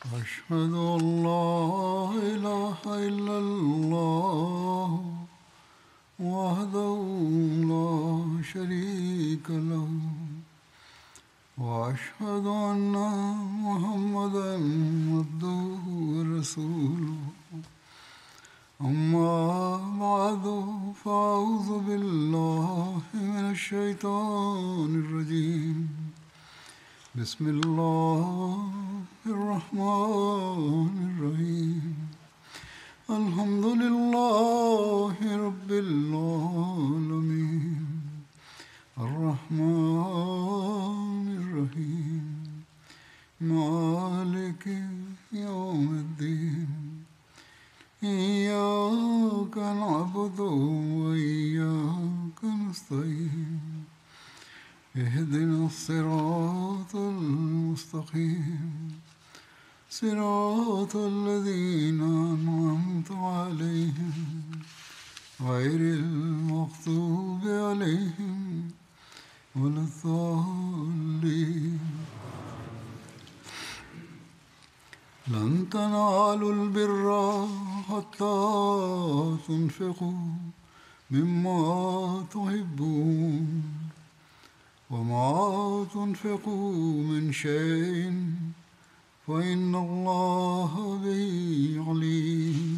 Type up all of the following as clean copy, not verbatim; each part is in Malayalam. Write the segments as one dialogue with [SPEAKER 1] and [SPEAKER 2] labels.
[SPEAKER 1] أشهد أن لا إله إلا الله وحده لا شريك له وأشهد أن محمدا عبده ورسوله أما بعد فأعوذ بالله من الشيطان الرجيم بسم الله الرحمن الرحيم الحمد لله رب العالمين الرحمن الرحيم مالك يوم الدين إياك نعبد وإياك نستعين اهدنا الصراط المستقيم صراط الذين أنعمت عليهم غير المغضوب عليهم ولا الضالين لن تنالوا البر حتى تنفقوا مما تحبون وما تنفقوا من شيء فإن الله به عليم.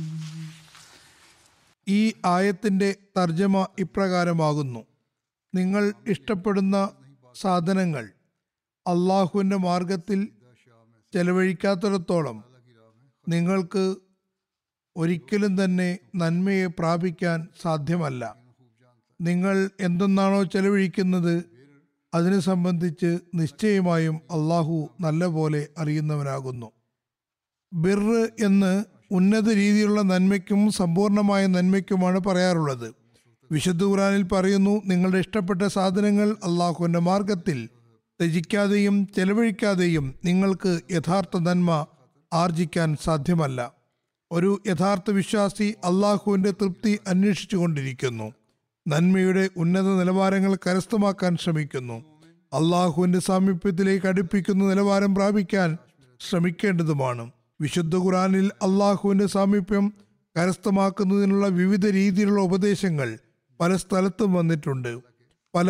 [SPEAKER 2] ഈ ആയത്തിന്റെ തർജ്ജമ ഇപ്രകാരമാകുന്നു: നിങ്ങൾ ഇഷ്ടപ്പെടുന്ന സാധനങ്ങൾ അള്ളാഹുവിൻ്റെ മാർഗത്തിൽ ചെലവഴിക്കാത്തിടത്തോളം നിങ്ങൾക്ക് ഒരിക്കലും തന്നെ നന്മയെ പ്രാപിക്കാൻ സാധ്യമല്ല. നിങ്ങൾ എന്തെന്നാണോ ചെലവഴിക്കുന്നത് അതിനെ സംബന്ധിച്ച് നിശ്ചയമായും അള്ളാഹു നല്ലപോലെ അറിയുന്നവനാകുന്നു. ബിർറ് എന്ന് ഉന്നത രീതിയിലുള്ള നന്മയ്ക്കും സമ്പൂർണമായ നന്മയ്ക്കുമാണ് പറയാറുള്ളത്. വിശുദ്ധ ഖുർആനിൽ പറയുന്നു, നിങ്ങളുടെ ഇഷ്ടപ്പെട്ട സാധനങ്ങൾ അള്ളാഹുവിൻ്റെ മാർഗത്തിൽ ത്യജിക്കാതെയും ചെലവഴിക്കാതെയും നിങ്ങൾക്ക് യഥാർത്ഥ നന്മ ആർജിക്കാൻ സാധ്യമല്ല. ഒരു യഥാർത്ഥ വിശ്വാസി അള്ളാഹുവിൻ്റെ തൃപ്തി അന്വേഷിച്ചു കൊണ്ടിരിക്കുന്നു, നന്മയുടെ ഉന്നത നിലവാരങ്ങൾ കരസ്ഥമാക്കാൻ ശ്രമിക്കുന്നു, അള്ളാഹുവിൻ്റെ സാമീപ്യത്തിലേക്ക് അടുപ്പിക്കുന്ന നിലവാരം പ്രാപിക്കാൻ ശ്രമിക്കേണ്ടതുമാണ്. വിശുദ്ധ ഖുർആനിൽ അള്ളാഹുവിൻ്റെ സാമീപ്യം കരസ്ഥമാക്കുന്നതിനുള്ള വിവിധ രീതിയിലുള്ള ഉപദേശങ്ങൾ പല സ്ഥലത്തും വന്നിട്ടുണ്ട്. പല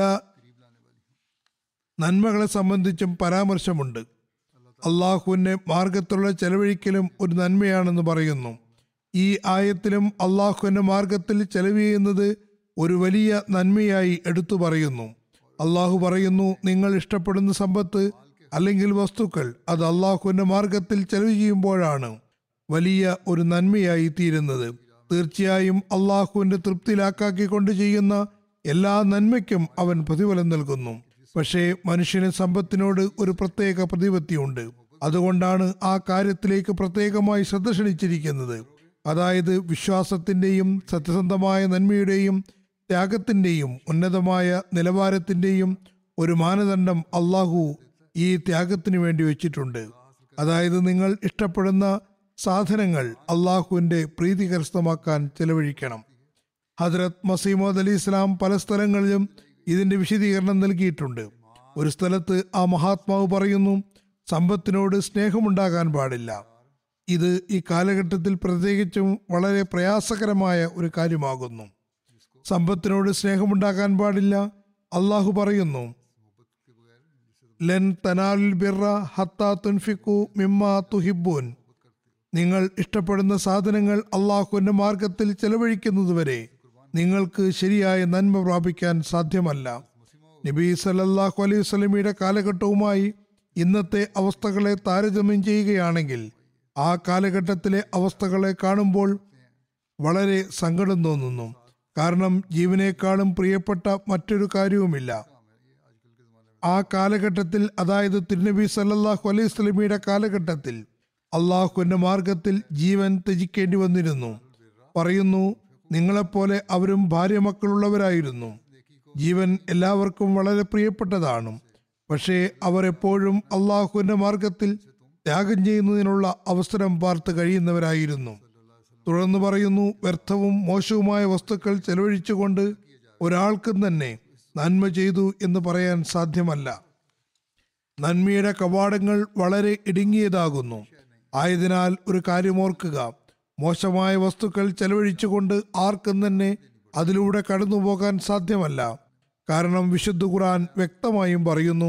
[SPEAKER 2] നന്മകളെ സംബന്ധിച്ചും പരാമർശമുണ്ട്. അള്ളാഹുവിൻ്റെ മാർഗത്തിലുള്ള ചെലവഴിക്കലും ഒരു നന്മയാണെന്ന് പറയുന്നു. ഈ ആയത്തിലും അള്ളാഹുവിൻ്റെ മാർഗത്തിൽ ചെലവ് ചെയ്യുന്നത് ഒരു വലിയ നന്മയായി എടുത്തു പറയുന്നു. അള്ളാഹു പറയുന്നു, നിങ്ങൾ ഇഷ്ടപ്പെടുന്ന സമ്പത്ത് അല്ലെങ്കിൽ വസ്തുക്കൾ അത് അള്ളാഹുവിൻ്റെ മാർഗത്തിൽ ചെലവ് ചെയ്യുമ്പോഴാണ് വലിയ ഒരു നന്മയായി തീരുന്നത്. തീർച്ചയായും അള്ളാഹുവിൻ്റെ തൃപ്തിയിലാക്കാക്കിക്കൊണ്ട് ചെയ്യുന്ന എല്ലാ നന്മയ്ക്കും അവൻ പ്രതിഫലം നൽകുന്നു. പക്ഷേ മനുഷ്യന് സമ്പത്തിനോട് ഒരു പ്രത്യേക പ്രതിപത്തിയുണ്ട്. അതുകൊണ്ടാണ് ആ കാര്യത്തിലേക്ക് പ്രത്യേകമായി ശ്രദ്ധ ക്ഷണിച്ചിരിക്കുന്നത്. അതായത് വിശ്വാസത്തിൻ്റെയും സത്യസന്ധമായ നന്മയുടെയും ത്യാഗത്തിൻ്റെയും ഉന്നതമായ നിലവാരത്തിൻ്റെയും ഒരു മാനദണ്ഡം അള്ളാഹു ഈ ത്യാഗത്തിന് വേണ്ടി വെച്ചിട്ടുണ്ട്. അതായത് നിങ്ങൾ ഇഷ്ടപ്പെടുന്ന സാധനങ്ങൾ അള്ളാഹുവിൻ്റെ പ്രീതി കരസ്ഥമാക്കാൻ ചെലവഴിക്കണം. ഹദ്രത്ത് മസീമോദ് അലി ഇസ്ലാം പല സ്ഥലങ്ങളിലും ഇതിൻ്റെ വിശദീകരണം നൽകിയിട്ടുണ്ട്. ഒരു സ്ഥലത്ത് ആ മഹാത്മാവ് പറയുന്നു, സമ്പത്തിനോട് സ്നേഹമുണ്ടാകാൻ പാടില്ല. ഇത് ഈ കാലഘട്ടത്തിൽ പ്രത്യേകിച്ചും വളരെ പ്രയാസകരമായ ഒരു കാര്യമാകുന്നു. സമ്പത്തിനോട് സ്നേഹമുണ്ടാകാൻ പാടില്ല. അള്ളാഹു പറയുന്നു, ലൻ തനാലുൽ ബിർറ ഹത്താ തുൻഫിഖു മിമ്മാ തുഹിബ്ബൂൻ. നിങ്ങൾ ഇഷ്ടപ്പെടുന്ന സാധനങ്ങൾ അള്ളാഹുവിൻ്റെ മാർഗത്തിൽ ചെലവഴിക്കുന്നതുവരെ നിങ്ങൾക്ക് ശരിയായ നന്മ പ്രാപിക്കാൻ സാധ്യമല്ല. നബി സല്ലല്ലാഹു അലൈഹി വസല്ലമയുടെ കാലഘട്ടവുമായി ഇന്നത്തെ അവസ്ഥകളെ താരതമ്യം ചെയ്യുകയാണെങ്കിൽ ആ കാലഘട്ടത്തിലെ അവസ്ഥകളെ കാണുമ്പോൾ വളരെ സങ്കടം തോന്നുന്നു. കാരണം ജീവനേക്കാളും പ്രിയപ്പെട്ട മറ്റൊരു കാര്യവുമില്ല. ആ കാലഘട്ടത്തിൽ, അതായത് തിരുനബി സല്ലല്ലാഹു അലൈഹി വസല്ലമയുടെ കാലഘട്ടത്തിൽ അള്ളാഹുവിൻ്റെ മാർഗത്തിൽ ജീവൻ ത്യജിക്കേണ്ടി വന്നിരുന്നു. പറയുന്നു, നിങ്ങളെപ്പോലെ അവരും ഭാര്യ മക്കളുള്ളവരായിരുന്നു. ജീവൻ എല്ലാവർക്കും വളരെ പ്രിയപ്പെട്ടതാണ്. പക്ഷേ അവർ എപ്പോഴും അള്ളാഹുവിൻ്റെ മാർഗത്തിൽ ത്യാഗം ചെയ്യുന്നതിനുള്ള അവസരം പാർത്ത് കഴിയുന്നവരായിരുന്നു. തുടർന്ന് പറയുന്നു, വ്യർത്ഥവും മോശവുമായ വസ്തുക്കൾ ചെലവഴിച്ചുകൊണ്ട് ഒരാൾക്കും തന്നെ നന്മ ചെയ്തു എന്ന് പറയാൻ സാധ്യമല്ല. നന്മയുടെ കവാടങ്ങൾ വളരെ ഇടുങ്ങിയതാകുന്നു. ആയതിനാൽ ഒരു കാര്യം ഓർക്കുക, മോശമായ വസ്തുക്കൾ ചെലവഴിച്ചുകൊണ്ട് ആർക്കും തന്നെ അതിലൂടെ കടന്നു പോകാൻ സാധ്യമല്ല. കാരണം വിശുദ്ധ ഖുർആൻ വ്യക്തമായും പറയുന്നു,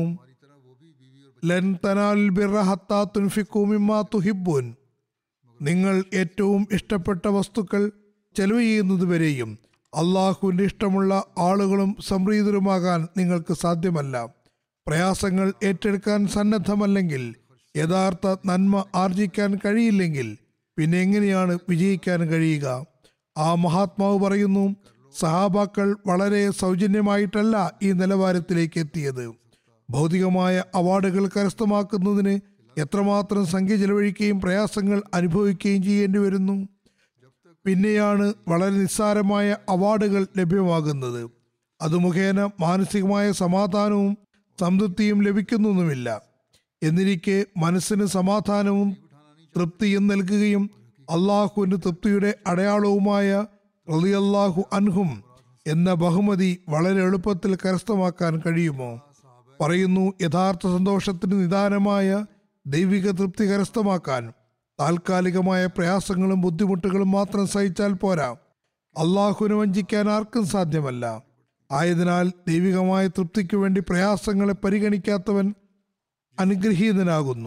[SPEAKER 2] ലൻ തനാലുൽ ബിർറ ഹത്താ തുൻഫിഖൂ മിമ്മാ തുഹിബ്ബൂൻ. നിങ്ങൾ ഏറ്റവും ഇഷ്ടപ്പെട്ട വസ്തുക്കൾ ചെലവ് ചെയ്യുന്നതുവരെയും അള്ളാഹുവിൻ്റെ ഇഷ്ടമുള്ള ആളുകളും സംപ്രീതരുമാകാൻ നിങ്ങൾക്ക് സാധ്യമല്ല. പ്രയാസങ്ങൾ ഏറ്റെടുക്കാൻ സന്നദ്ധമല്ലെങ്കിൽ, യഥാർത്ഥ നന്മ ആർജിക്കാൻ കഴിയില്ലെങ്കിൽ പിന്നെ എങ്ങനെയാണ് വിജയിക്കാൻ കഴിയുക? ആ മഹാത്മാവ് പറയുന്നു, സഹാബാക്കൾ വളരെ സൗജന്യമായിട്ടല്ല ഈ നിലവാരത്തിലേക്ക് എത്തിയത്. ഭൗതികമായ അവാർഡുകൾ കരസ്ഥമാക്കുന്നതിന് എത്രമാത്രം സംഖ്യ ചെലവഴിക്കുകയും പ്രയാസങ്ങൾ അനുഭവിക്കുകയും ചെയ്യേണ്ടി വരുന്നു. പിന്നെയാണ് വളരെ നിസ്സാരമായ അവാർഡുകൾ ലഭ്യമാകുന്നത്. അത് മുഖേന മാനസികമായ സമാധാനവും സംതൃപ്തിയും ലഭിക്കുന്നൊന്നുമില്ല. എന്നിരിക്കെ മനസ്സിന് സമാധാനവും തൃപ്തിയും നൽകുകയും അള്ളാഹുവിൻ്റെ തൃപ്തിയുടെ അടയാളവുമായ റളിയല്ലാഹു അൻഹും എന്ന ബഹുമതി വളരെ എളുപ്പത്തിൽ കരസ്ഥമാക്കാൻ കഴിയുമോ? പറയുന്നു, യഥാർത്ഥ സന്തോഷത്തിന് നിദാനമായ ദൈവിക തൃപ്തി കരസ്ഥമാക്കാൻ താൽക്കാലികമായ പ്രയാസങ്ങളും ബുദ്ധിമുട്ടുകളും മാത്രം സഹിച്ചാൽ പോരാ. അള്ളാഹുവിനെ വഞ്ചിക്കാൻ ആർക്കും സാധ്യമല്ല. ആയതിനാൽ ദൈവികമായ തൃപ്തിക്ക് വേണ്ടി പ്രയാസങ്ങളെ പരിഗണിക്കാത്തവൻ അനുഗ്രഹീതനാകുന്നു.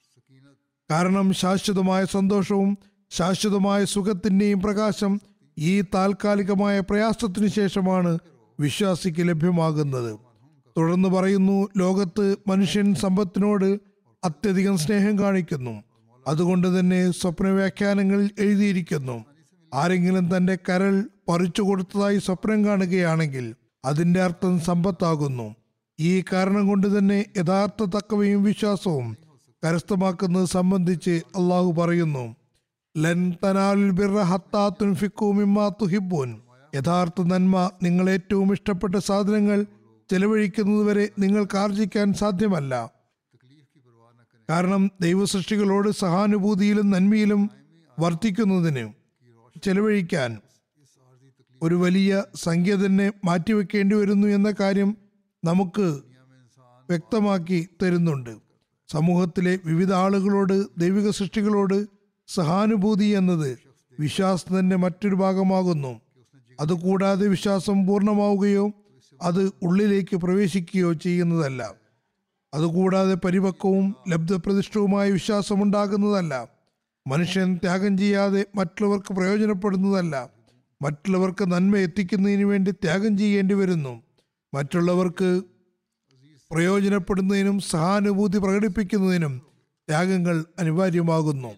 [SPEAKER 2] കാരണം ശാശ്വതമായ സന്തോഷവും ശാശ്വതമായ സുഖത്തിൻ്റെയും പ്രകാശം ഈ താൽക്കാലികമായ പ്രയാസത്തിനു ശേഷമാണ് വിശ്വാസിക്ക് ലഭ്യമാകുന്നത്. തുടർന്ന് പറയുന്നു, ലോകത്ത് മനുഷ്യൻ സമ്പത്തിനോട് അത്യധികം സ്നേഹം കാണിക്കുന്നു. അതുകൊണ്ട് തന്നെ സ്വപ്ന വ്യാഖ്യാനങ്ങളിൽ എഴുതിയിരിക്കുന്നു, ആരെങ്കിലും തന്റെ കരൾ പറിച്ചു കൊടുത്തതായി സ്വപ്നം കാണുകയാണെങ്കിൽ അതിന്റെ അർത്ഥം സമ്പത്താകുന്നു. ഈ കാരണം കൊണ്ട് തന്നെ യഥാർത്ഥ തഖ്വയും വിശ്വാസവും കരസ്ഥമാക്കുന്നത് സംബന്ധിച്ച് അള്ളാഹു പറയുന്നു, ലൻ തനാലുൽ ബിർറ ഹത്താ തുൻഫിഖൂ മിമ്മാ തുഹിബ്ബൂൻ. യഥാർത്ഥ നന്മ നിങ്ങൾ ഏറ്റവും ഇഷ്ടപ്പെട്ട സാധനങ്ങൾ ചെലവഴിക്കുന്നതുവരെ നിങ്ങൾക്ക് ആർജിക്കാൻ സാധ്യമല്ല. കാരണം ദൈവസൃഷ്ടികളോട് സഹാനുഭൂതിയിലും നന്മയിലും വർദ്ധിക്കുന്നതിന് ചെലവഴിക്കാൻ ഒരു വലിയ സംഖ്യ തന്നെ മാറ്റിവെക്കേണ്ടി വരുന്നു എന്ന കാര്യം നമുക്ക് വ്യക്തമാക്കി തരുന്നുണ്ട്. സമൂഹത്തിലെ വിവിധ ആളുകളോട് ദൈവിക സൃഷ്ടികളോട് സഹാനുഭൂതി എന്നത് വിശ്വാസത്തിന്റെ മറ്റൊരു ഭാഗമാകുന്നു. അതുകൂടാതെ വിശ്വാസം പൂർണ്ണമാവുകയോ അത് ഉള്ളിലേക്ക് പ്രവേശിക്കുകയോ ചെയ്യുന്നതല്ല. അതുകൂടാതെ പരിപക്വവും ലബ്ധപ്രതിഷ്ഠവുമായ വിശ്വാസമുണ്ടാകുന്നതല്ല. മനുഷ്യൻ ത്യാഗം ചെയ്യാതെ മറ്റുള്ളവർക്ക് പ്രയോജനപ്പെടുന്നതല്ല. മറ്റുള്ളവർക്ക് നന്മ എത്തിക്കുന്നതിന് വേണ്ടി ത്യാഗം ചെയ്യേണ്ടി വരുന്നു. മറ്റുള്ളവർക്ക് പ്രയോജനപ്പെടുന്നതിനും സഹാനുഭൂതി പ്രകടിപ്പിക്കുന്നതിനും ത്യാഗങ്ങൾ അനിവാര്യമാകുന്നു.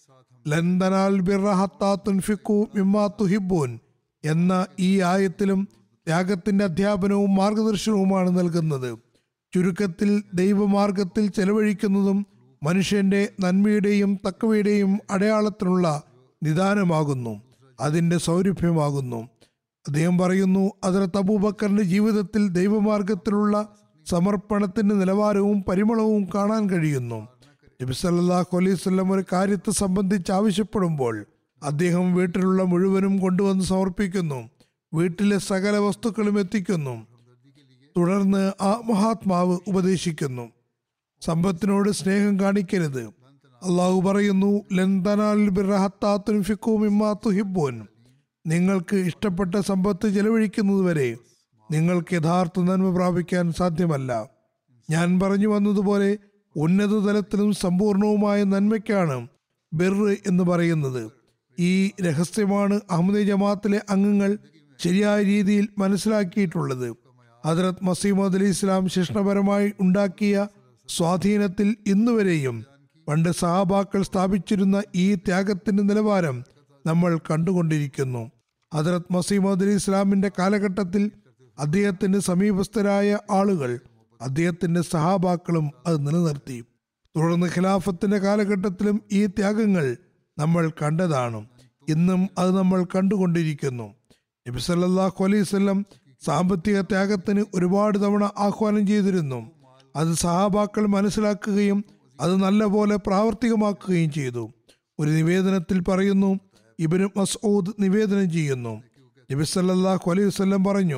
[SPEAKER 2] ലൻ തനാലുൽ ബിർറ ഹത്താ തുൻഫിഖൂ മിമ്മാ തുഹിബ്ബൂൻ എന്ന ഈ ആയത്തിലും ത്യാഗത്തിന്റെ അധ്യാപനവും മാർഗദർശനവുമാണ് നൽകുന്നത്. ചുരുക്കത്തിൽ ദൈവമാർഗത്തിൽ ചെലവഴിക്കുന്നതും മനുഷ്യന്റെ നന്മയുടെയും തഖ്വയുടെയും അടയാളത്തിനുള്ള നിദാനമാകുന്നു, അതിന്റെ സൗരഭ്യമാകുന്നു. അദ്ദേഹം പറയുന്നു, ഹദ്റത്ത് അബൂബക്കറിന്റെ ജീവിതത്തിൽ ദൈവമാർഗത്തിലുള്ള സമർപ്പണത്തിന്റെ നിലവാരവും പരിമളവും കാണാൻ കഴിയുന്നു. നബി സല്ലല്ലാഹു അലൈഹി വസല്ലം ഒരു കാര്യത്തെ സംബന്ധിച്ച് ആവശ്യപ്പെടുമ്പോൾ അദ്ദേഹം വീട്ടിലുള്ള മുഴുവനും കൊണ്ടുവന്ന് സമർപ്പിക്കുന്നു, വീട്ടിലെ സകല വസ്തുക്കളും എത്തിക്കുന്നു. തുടർന്ന് ആ മഹാത്മാവ് ഉപദേശിക്കുന്നു, സമ്പത്തിനോട് സ്നേഹം കാണിക്കരുത്. അള്ളാഹു പറയുന്നു, ലൻ തനാലുൽ ബിർറ ഹത്താ തുൻഫിഖൂ മിമ്മാ തുഹിബ്ബൂൻ. നിങ്ങൾക്ക് ഇഷ്ടപ്പെട്ട സമ്പത്ത് ചെലവഴിക്കുന്നതുവരെ നിങ്ങൾക്ക് യഥാർത്ഥ നന്മ പ്രാപിക്കാൻ സാധ്യമല്ല. ഞാൻ പറഞ്ഞു വന്നതുപോലെ ഉന്നത തലത്തിലും സമ്പൂർണവുമായ നന്മയ്ക്കാണ് ബിർ എന്ന് പറയുന്നത്. ഈ രഹസ്യമാണ് അഹ്മദി ജമാഅത്തിലെ അംഗങ്ങൾ ശരിയായ രീതിയിൽ മനസ്സിലാക്കിയിട്ടുള്ളത്. ഹദ്റത്ത് മസീഹ് മൗഊദ് അലൈഹി ഇസ്ലാം ശിക്ഷണപരമായി ഉണ്ടാക്കിയ സ്വാധീനത്തിൽ ഇന്നുവരെയും പണ്ട് സഹാബാക്കൾ സ്ഥാപിച്ചിരുന്ന ഈ ത്യാഗത്തിന്റെ നിലവാരം നമ്മൾ കണ്ടുകൊണ്ടിരിക്കുന്നു. ഹദ്റത്ത് മസീഹ് മൗഊദ് അലൈഹി ഇസ്ലാമിന്റെ കാലഘട്ടത്തിൽ അദ്ദേഹത്തിന്റെ സമീപസ്ഥരായ ആളുകൾ, അദ്ദേഹത്തിന്റെ സഹാബാക്കളും അത് നിലനിർത്തി. തുടർന്ന് ഖിലാഫത്തിന്റെ കാലഘട്ടത്തിലും ഈ ത്യാഗങ്ങൾ നമ്മൾ കണ്ടതാണ്. ഇന്നും അത് നമ്മൾ കണ്ടുകൊണ്ടിരിക്കുന്നു. നബി സല്ലല്ലാഹു അലൈഹി വസല്ലം സാമ്പത്തിക ത്യാഗത്തിന് ഒരുപാട് തവണ ആഹ്വാനം ചെയ്തിരുന്നു. അത് സഹാബാക്കൾ മനസ്സിലാക്കുകയും അത് നല്ലപോലെ പ്രാവർത്തികമാക്കുകയും ചെയ്തു. ഒരു നിവേദനത്തിൽ പറയുന്നു, ഇബ്നു മസ്ഊദ് നിവേദനം ചെയ്യുന്നു, നബി സല്ലല്ലാഹു അലൈഹി വസല്ലം പറഞ്ഞു,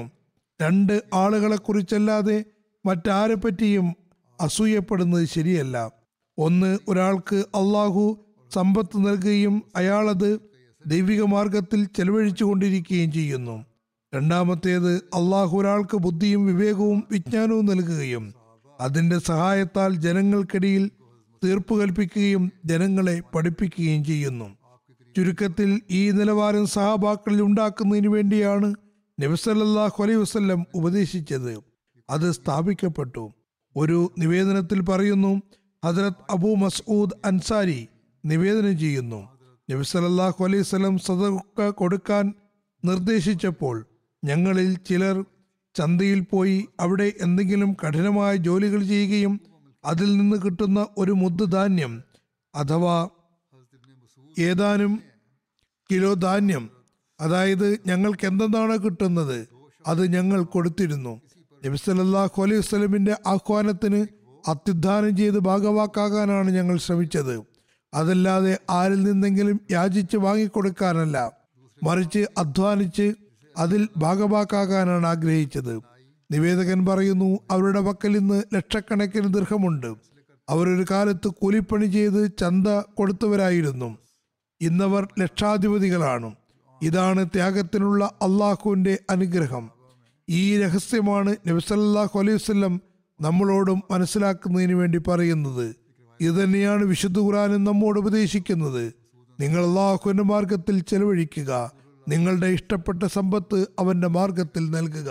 [SPEAKER 2] 2 ആളുകളെ കുറിച്ചല്ലാതെ മറ്റാരെ പറ്റിയും അസൂയപ്പെടുന്നത് ശരിയല്ല. ഒന്ന്, ഒരാൾക്ക് അള്ളാഹു സമ്പത്ത് നൽകുകയും അയാളത് ദൈവിക മാർഗത്തിൽ ചെലവഴിച്ചു കൊണ്ടിരിക്കുകയും ചെയ്യുന്നു. രണ്ടാമത്തേത് അള്ളാഹു ഒരാൾക്ക് ബുദ്ധിയും വിവേകവും വിജ്ഞാനവും നൽകുകയും അതിന്റെ സഹായത്താൽ ജനങ്ങൾക്കിടയിൽ തീർപ്പ് കൽപ്പിക്കുകയും ജനങ്ങളെ പഠിപ്പിക്കുകയും ചെയ്യുന്നു. ചുരുക്കത്തിൽ ഈ നിലവാരം സഹാബാക്കളിൽ ഉണ്ടാക്കുന്നതിന് വേണ്ടിയാണ് നബി സല്ലല്ലാഹു അലൈഹി വസല്ലം ഉപദേശിച്ചത്. അത് സ്ഥാപിക്കപ്പെട്ടു. ഒരു നിവേദനത്തിൽ പറയുന്നു, ഹദ്രത്ത് അബൂ മസ്ഊദ് അൻസാരി നിവേദനം ചെയ്യുന്നു, നബി സല്ലല്ലാഹു അലൈഹി വസല്ലം സദഖ കൊടുക്കാൻ നിർദ്ദേശിച്ചപ്പോൾ ഞങ്ങളിൽ ചിലർ ചന്തയിൽ പോയി അവിടെ എന്തെങ്കിലും കഠിനമായ ജോലികൾ ചെയ്യുകയും അതിൽ നിന്ന് കിട്ടുന്ന ഒരു മുദ്ദ് ധാന്യം അഥവാ ഏതാനും കിലോ ധാന്യം, അതായത് ഞങ്ങൾക്ക് എന്തെന്നാണ് കിട്ടുന്നത്, അത് ഞങ്ങൾ കൊടുത്തിരുന്നു. നബി സല്ലല്ലാഹു അലൈഹി വസല്ലമിന്റെ ആഹ്വാനത്തിന് അത്യുദ്ധാനം ചെയ്ത് ഭാഗവാക്കാകാനാണ് ഞങ്ങൾ ശ്രമിച്ചത്. അതല്ലാതെ ആരിൽ നിന്നെങ്കിലും യാചിച്ച് വാങ്ങിക്കൊടുക്കാനല്ല, മറിച്ച് അധ്വാനിച്ച് അതിൽ ഭാഗവാക്കാകാനാണ് ആഗ്രഹിച്ചത്. നിവേദകൻ പറയുന്നു, അവരുടെ പക്കൽ ഇന്ന് ലക്ഷക്കണക്കിന് ദിർഹമുണ്ട്. അവരൊരു കാലത്ത് കൂലിപ്പണി ചെയ്ത് ചന്ത കൊടുത്തവരായിരുന്നു. ഇന്നവർ ലക്ഷാധിപതികളാണ്. ഇതാണ് ത്യാഗത്തിനുള്ള അള്ളാഹുവിന്റെ അനുഗ്രഹം. ഈ രഹസ്യമാണ് നബി സല്ലല്ലാഹു അലൈഹി വസല്ലം നമ്മളോടും മനസ്സിലാക്കുന്നതിന് വേണ്ടി പറയുന്നത്. ഇത് തന്നെയാണ് വിശുദ്ധ ഖുർആനും നമ്മോട് ഉപദേശിക്കുന്നത്. നിങ്ങൾ അള്ളാഹുവിന്റെ മാർഗത്തിൽ ചെലവഴിക്കുക, നിങ്ങളുടെ ഇഷ്ടപ്പെട്ട സമ്പത്ത് അവന്റെ മാർഗത്തിൽ നൽകുക.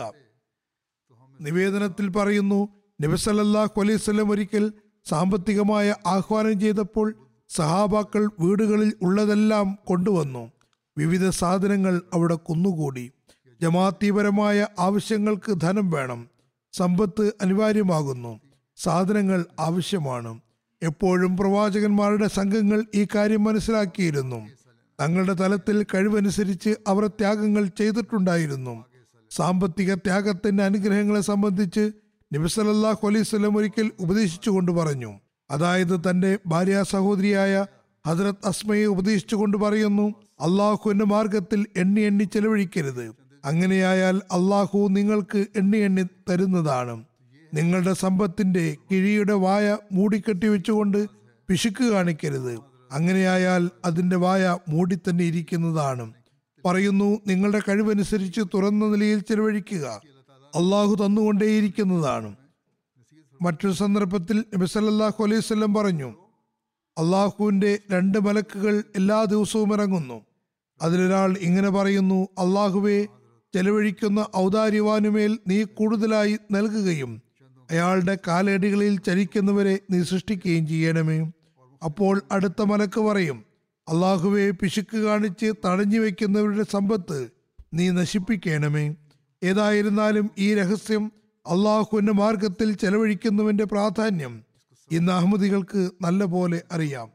[SPEAKER 2] നിവേദനത്തിൽ പറയുന്നു, നബി സല്ലല്ലാഹു അലൈഹി വസല്ലം ഒരിക്കൽ സാമ്പത്തികമായ ആഹ്വാനം ചെയ്തപ്പോൾ സഹാബാക്കൾ വീടുകളിൽ ഉള്ളതെല്ലാം കൊണ്ടുവന്നു. വിവിധ സാധനങ്ങൾ അവിടെ കുന്നുകൂടി. ജമാഅത്തിപരമായ ആവശ്യങ്ങൾക്ക് ധനം വേണം, സമ്പത്ത് അനിവാര്യമാകുന്നു, സാധനങ്ങൾ ആവശ്യമാണ്. എപ്പോഴും പ്രവാചകന്മാരുടെ സംഘങ്ങൾ ഈ കാര്യം മനസ്സിലാക്കിയിരുന്നു. തങ്ങളുടെ തലത്തിൽ കഴിവനുസരിച്ച് അവർ ത്യാഗങ്ങൾ ചെയ്തിട്ടുണ്ടായിരുന്നു. സാമ്പത്തിക ത്യാഗത്തിന്റെ അനുഗ്രഹങ്ങളെ സംബന്ധിച്ച് നബി സല്ലല്ലാഹു അലൈഹി വസല്ലം ഒരിക്കൽ ഉപദേശിച്ചുകൊണ്ട് പറഞ്ഞു, അതായത് തന്റെ ഭാര്യ സഹോദരിയായ ഹദ്രത്ത് അസ്മയെ ഉപദേശിച്ചുകൊണ്ട് പറയുന്നു, അള്ളാഹുവിന്റെ മാർഗത്തിൽ എണ്ണി എണ്ണി ചെലവഴിക്കരുത്. അങ്ങനെയായാൽ അള്ളാഹു നിങ്ങൾക്ക് എണ്ണി എണ്ണി തരുന്നതാണ്. നിങ്ങളുടെ സമ്പത്തിന്റെ കിഴിയുടെ വായ മൂടിക്കെട്ടി വെച്ചുകൊണ്ട് പിശുക്ക് കാണിക്കരുത്. അങ്ങനെയായാൽ അതിന്റെ വായ മൂടി തന്നെ ഇരിക്കുന്നതാണ്. പറയുന്നു, നിങ്ങളുടെ കഴിവനുസരിച്ച് തുറന്ന നിലയിൽ ചെലവഴിക്കുക, അള്ളാഹു തന്നുകൊണ്ടേയിരിക്കുന്നതാണ്. മറ്റൊരു സന്ദർഭത്തിൽ നബി സല്ലല്ലാഹു അലൈഹി വസല്ലം പറഞ്ഞു, അള്ളാഹുവിന്റെ 2 മലക്കുകൾ എല്ലാ ദിവസവും ഇറങ്ങുന്നു. അതിലൊരാൾ ഇങ്ങനെ പറയുന്നു, അള്ളാഹുവെ, ചെലവഴിക്കുന്ന ഔദാര്യവാനുമേൽ നീ കൂടുതലായി നൽകുകയും അയാളുടെ കാലടികളിൽ ചലിക്കുന്നവരെ നീ സൃഷ്ടിക്കുകയും ചെയ്യണമേ. അപ്പോൾ അടുത്ത മലക്ക് പറയും, അള്ളാഹുവെ, പിശുക്ക് കാണിച്ച് തടഞ്ഞു വെക്കുന്നവരുടെ സമ്പത്ത് നീ നശിപ്പിക്കണമേ. ഏതായിരുന്നാലും ഈ രഹസ്യം, അള്ളാഹുവിന്റെ മാർഗത്തിൽ ചെലവഴിക്കുന്നവന്റെ പ്രാധാന്യം ഇന്ന് അഹമ്മദികൾക്ക് നല്ല പോലെ അറിയാം.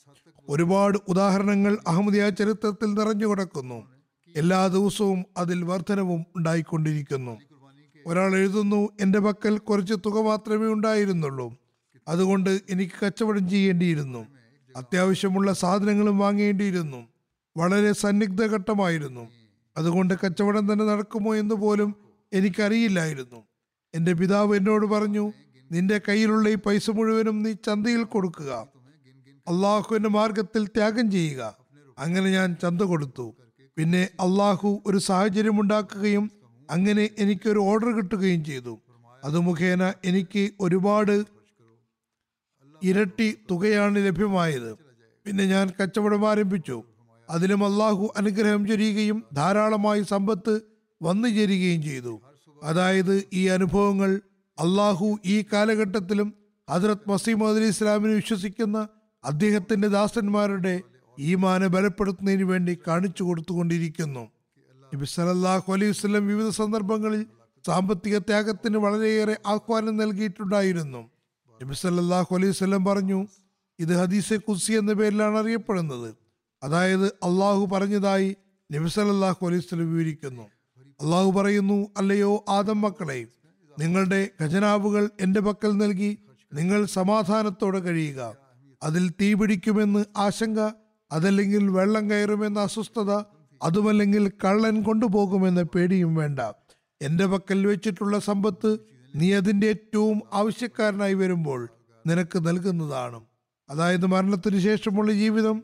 [SPEAKER 2] ഒരുപാട് ഉദാഹരണങ്ങൾ അഹമ്മദിയ ചരിത്രത്തിൽ നിറഞ്ഞു കിടക്കുന്നു. എല്ലാ ദിവസവും അതിൽ വർധനവും ഉണ്ടായിക്കൊണ്ടിരിക്കുന്നു. ഒരാൾ എഴുതുന്നു, എൻ്റെ പക്കൽ കുറച്ച് തുക മാത്രമേ ഉണ്ടായിരുന്നുള്ളൂ, അതുകൊണ്ട് എനിക്ക് കച്ചവടം ചെയ്യേണ്ടിയിരുന്നു. അത്യാവശ്യമുള്ള സാധനങ്ങളും വാങ്ങേണ്ടിയിരുന്നു. വളരെ സന്നിഗ്ധ ഘട്ടമായിരുന്നു. അതുകൊണ്ട് കച്ചവടം തന്നെ നടക്കുമോ എന്ന് പോലും എനിക്കറിയില്ലായിരുന്നു. എൻ്റെ പിതാവ് എന്നോട് പറഞ്ഞു, നിന്റെ കയ്യിലുള്ള ഈ പൈസ മുഴുവനും നീ ചന്തയിൽ കൊടുക്കുക, അള്ളാഹുവിന്റെ മാർഗത്തിൽ ത്യാഗം ചെയ്യുക. അങ്ങനെ ഞാൻ ചന്ത കൊടുത്തു. പിന്നെ അള്ളാഹു ഒരു സാഹചര്യം ഉണ്ടാക്കുകയും അങ്ങനെ എനിക്കൊരു ഓർഡർ കിട്ടുകയും ചെയ്തു. അത് മുഖേന എനിക്ക് ഒരുപാട് ഇരട്ടി തുകയാണ് ലഭ്യമായത്. പിന്നെ ഞാൻ കച്ചവടം ആരംഭിച്ചു. അതിലും അള്ളാഹു അനുഗ്രഹം ചൊരിയുകയും ധാരാളമായി സമ്പത്ത് വന്നു ചേരുകയും ചെയ്തു. അതായത് ഈ അനുഭവങ്ങൾ അള്ളാഹു ഈ കാലഘട്ടത്തിലും ഹദ്രത്ത് മസീഹ് മൗഊദ് അലൈഹി ഇസ്ലാമിനെ വിശ്വസിക്കുന്ന അദ്ദേഹത്തിന്റെ ദാസന്മാരുടെ ഈമാനെ ബലപ്പെടുത്തുന്നതിന് വേണ്ടി കാണിച്ചു കൊടുത്തുകൊണ്ടിരിക്കുന്നു. നബി സല്ലല്ലാഹു അലൈഹി വസല്ലം വിവിധ സന്ദർഭങ്ങളിൽ സാമ്പത്തിക ത്യാഗത്തിന് വളരെയേറെ ആഹ്വാനം നൽകിയിട്ടുണ്ടായിരുന്നു. നബി സല്ലല്ലാഹു അലൈഹി വസല്ലം പറഞ്ഞു, ഇത് ഹദീസെ ഖുദ്സി എന്ന പേരിലാണ് അറിയപ്പെടുന്നത്. അതായത് അള്ളാഹു പറഞ്ഞതായി നബി സല്ലല്ലാഹു അലൈഹി വസല്ലം വിവരിക്കുന്നു. അള്ളാഹു പറയുന്നു, അല്ലയോ ആദം മക്കളെ, നിങ്ങളുടെ ഖജനാവുകൾ എൻ്റെ പക്കൽ നൽകി നിങ്ങൾ സമാധാനത്തോടെ കഴിയുക. അതിൽ തീ പിടിക്കുമെന്ന് ആശങ്ക, അതല്ലെങ്കിൽ വെള്ളം കയറുമെന്ന അസ്വസ്ഥത, അതുമല്ലെങ്കിൽ കള്ളൻ കൊണ്ടുപോകുമെന്ന പേടിയും വേണ്ട. എൻ്റെ പക്കൽ വെച്ചിട്ടുള്ള സമ്പത്ത് നീ അതിൻ്റെ ഏറ്റവും ആവശ്യക്കാരനായി വരുമ്പോൾ നിനക്ക് നൽകുന്നതാണ്. അതായത് മരണത്തിന് ശേഷമുള്ള ജീവിതം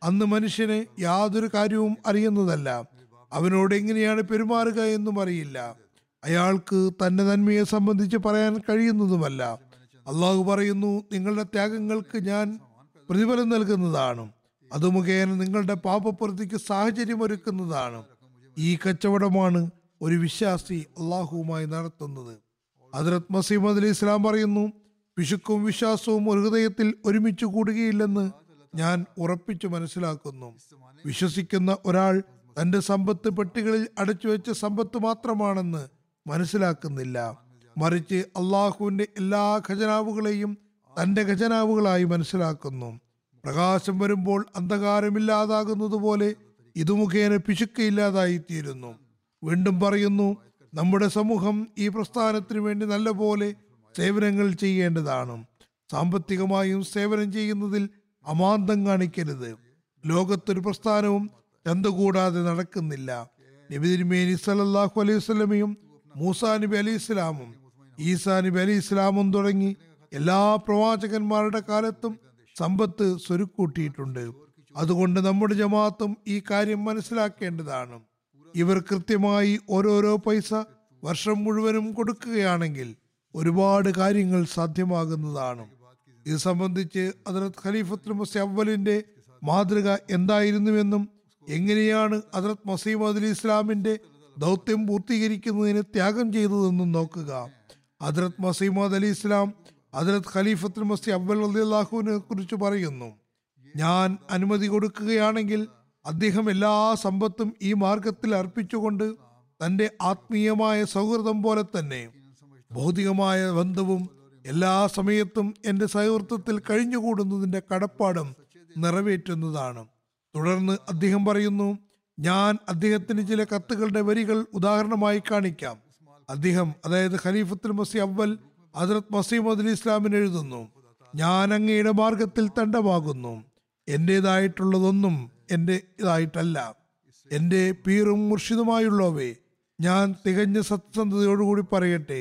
[SPEAKER 2] അന്ന് മനുഷ്യന് യാതൊരു കാര്യവും അറിയുന്നതല്ല. അവനോട് എങ്ങനെയാണ് പെരുമാറുക എന്നും അറിയില്ല. അയാൾക്ക് തന്റെ നന്മയെ സംബന്ധിച്ച് പറയാൻ കഴിയുന്നതുമല്ല. അള്ളാഹു പറയുന്നു, നിങ്ങളുടെ ത്യാഗങ്ങൾക്ക് ഞാൻ പ്രതിഫലം നൽകുന്നതാണ്. അത് മുഖേന നിങ്ങളുടെ പാപപ്രവൃത്തിക്ക് സാഹചര്യം ഒരുക്കുന്നതാണ്. ഈ കച്ചവടമാണ് ഒരു വിശ്വാസി അള്ളാഹുവുമായി നടത്തുന്നത്. ഹദ്റത്ത് മസീഹ് അലൈഹി ഇസ്ലാം പറയുന്നു, പിശുക്കും വിശ്വാസവും ഒരു ഹൃദയത്തിൽ ഒരുമിച്ച് കൂടുകയില്ലെന്ന് ഞാൻ ഉറപ്പിച്ചു മനസ്സിലാക്കുന്നു. വിശ്വസിക്കുന്ന ഒരാൾ തന്റെ സമ്പത്ത് പെട്ടികളിൽ അടച്ചു വെച്ച സമ്പത്ത് മാത്രമാണെന്ന് മനസ്സിലാക്കുന്നില്ല. മറിച്ച് അള്ളാഹുവിന്റെ എല്ലാ ഖജനാവുകളെയും തന്റെ ഖജനാവുകളായി മനസ്സിലാക്കുന്നു. പ്രകാശം വരുമ്പോൾ അന്ധകാരമില്ലാതാകുന്നത് പോലെ ഇത് മുഖേന പിശുക്ക് ഇല്ലാതായിത്തീരുന്നു. വീണ്ടും പറയുന്നു, നമ്മുടെ സമൂഹം ഈ പ്രസ്ഥാനത്തിന് വേണ്ടി നല്ലപോലെ സേവനങ്ങൾ ചെയ്യേണ്ടതാണ്. സാമ്പത്തികമായും സേവനം ചെയ്യുന്നതിൽ അമാന്തം കാണിക്കരുത്. ലോകത്തൊരു പ്രസ്ഥാനവും ചന്ത കൂടാതെ നടക്കുന്നില്ല. നബി തിരുമേനി സല്ലല്ലാഹു അലൈഹി വസല്ലമയും മൂസാ നബി അലൈഹി ഇസ്ലാമും ഈസാ നബി അലൈഹി ഇസ്ലാമും തുടങ്ങി എല്ലാ പ്രവാചകന്മാരുടെ കാലത്തും സമ്പത്ത് സ്വരുക്കൂട്ടിയിട്ടുണ്ട്. അതുകൊണ്ട് നമ്മുടെ ജമാഅത്തും ഈ കാര്യം മനസ്സിലാക്കേണ്ടതാണ്. ഇവർ കൃത്യമായി ഓരോരോ പൈസ വർഷം മുഴുവനും കൊടുക്കുകയാണെങ്കിൽ ഒരുപാട് കാര്യങ്ങൾ സാധ്യമാകുന്നതാണ്. ഇത് സംബന്ധിച്ച് ഹദ്റത്ത് ഖലീഫത്തുൽ മസീഹ് അവ്വലിന്റെ മാതൃക എന്തായിരുന്നുവെന്നും എങ്ങനെയാണ് ഹദ്റത്ത് മസീഹ് മൗഊദ് അലി ഇസ്ലാമിന്റെ ദൗത്യം പൂർത്തീകരിക്കുന്നതിന് ത്യാഗം ചെയ്തതെന്നും നോക്കുക. ഹദ്റത്ത് മസീഹ് മൗഊദ് അലി ഇസ്ലാം ഹദ്റത്ത് ഖലീഫത്തുൽ മസീഹ് അവ്വൽ റളിയല്ലാഹുവിനെ കുറിച്ച് പറയുന്നു, ഞാൻ അനുമതി കൊടുക്കുകയാണെങ്കിൽ അദ്ദേഹം എല്ലാ സമ്പത്തും ഈ മാർഗത്തിൽ അർപ്പിച്ചുകൊണ്ട് തന്റെ ആത്മീയമായ സൗഹൃദം പോലെ തന്നെ ഭൗതികമായ ബന്ധവും എല്ലാ സമയത്തും എന്റെ സൗഹൃദത്തിൽ കഴിഞ്ഞുകൂടുന്നതിന്റെ കടപ്പാടും നിറവേറ്റുന്നതാണ്. തുടർന്ന് അദ്ദേഹം പറയുന്നു, ഞാൻ അദ്ദേഹത്തിന് ചില കത്തുകളുടെ വരികൾ ഉദാഹരണമായി കാണിക്കാം. അദ്ദേഹം, അതായത് ഖലീഫത്തുൽ മസീഹ് അവ്വൽ ഹദ്റത്ത് മസീഹ് മൗഊദ് അലി ഇസ്ലാമിന് എഴുതുന്നു, ഞാൻ അങ്ങയുടെ മാർഗത്തിൽ തണ്ടമാകുന്നു. എന്റേതായിട്ടുള്ളതൊന്നും എന്റെ ഇതായിട്ടല്ല. എന്റെ പീറും മുർഷിദുമായുള്ളവേ, ഞാൻ തികഞ്ഞ സത്യസന്ധതയോടുകൂടി പറയട്ടെ,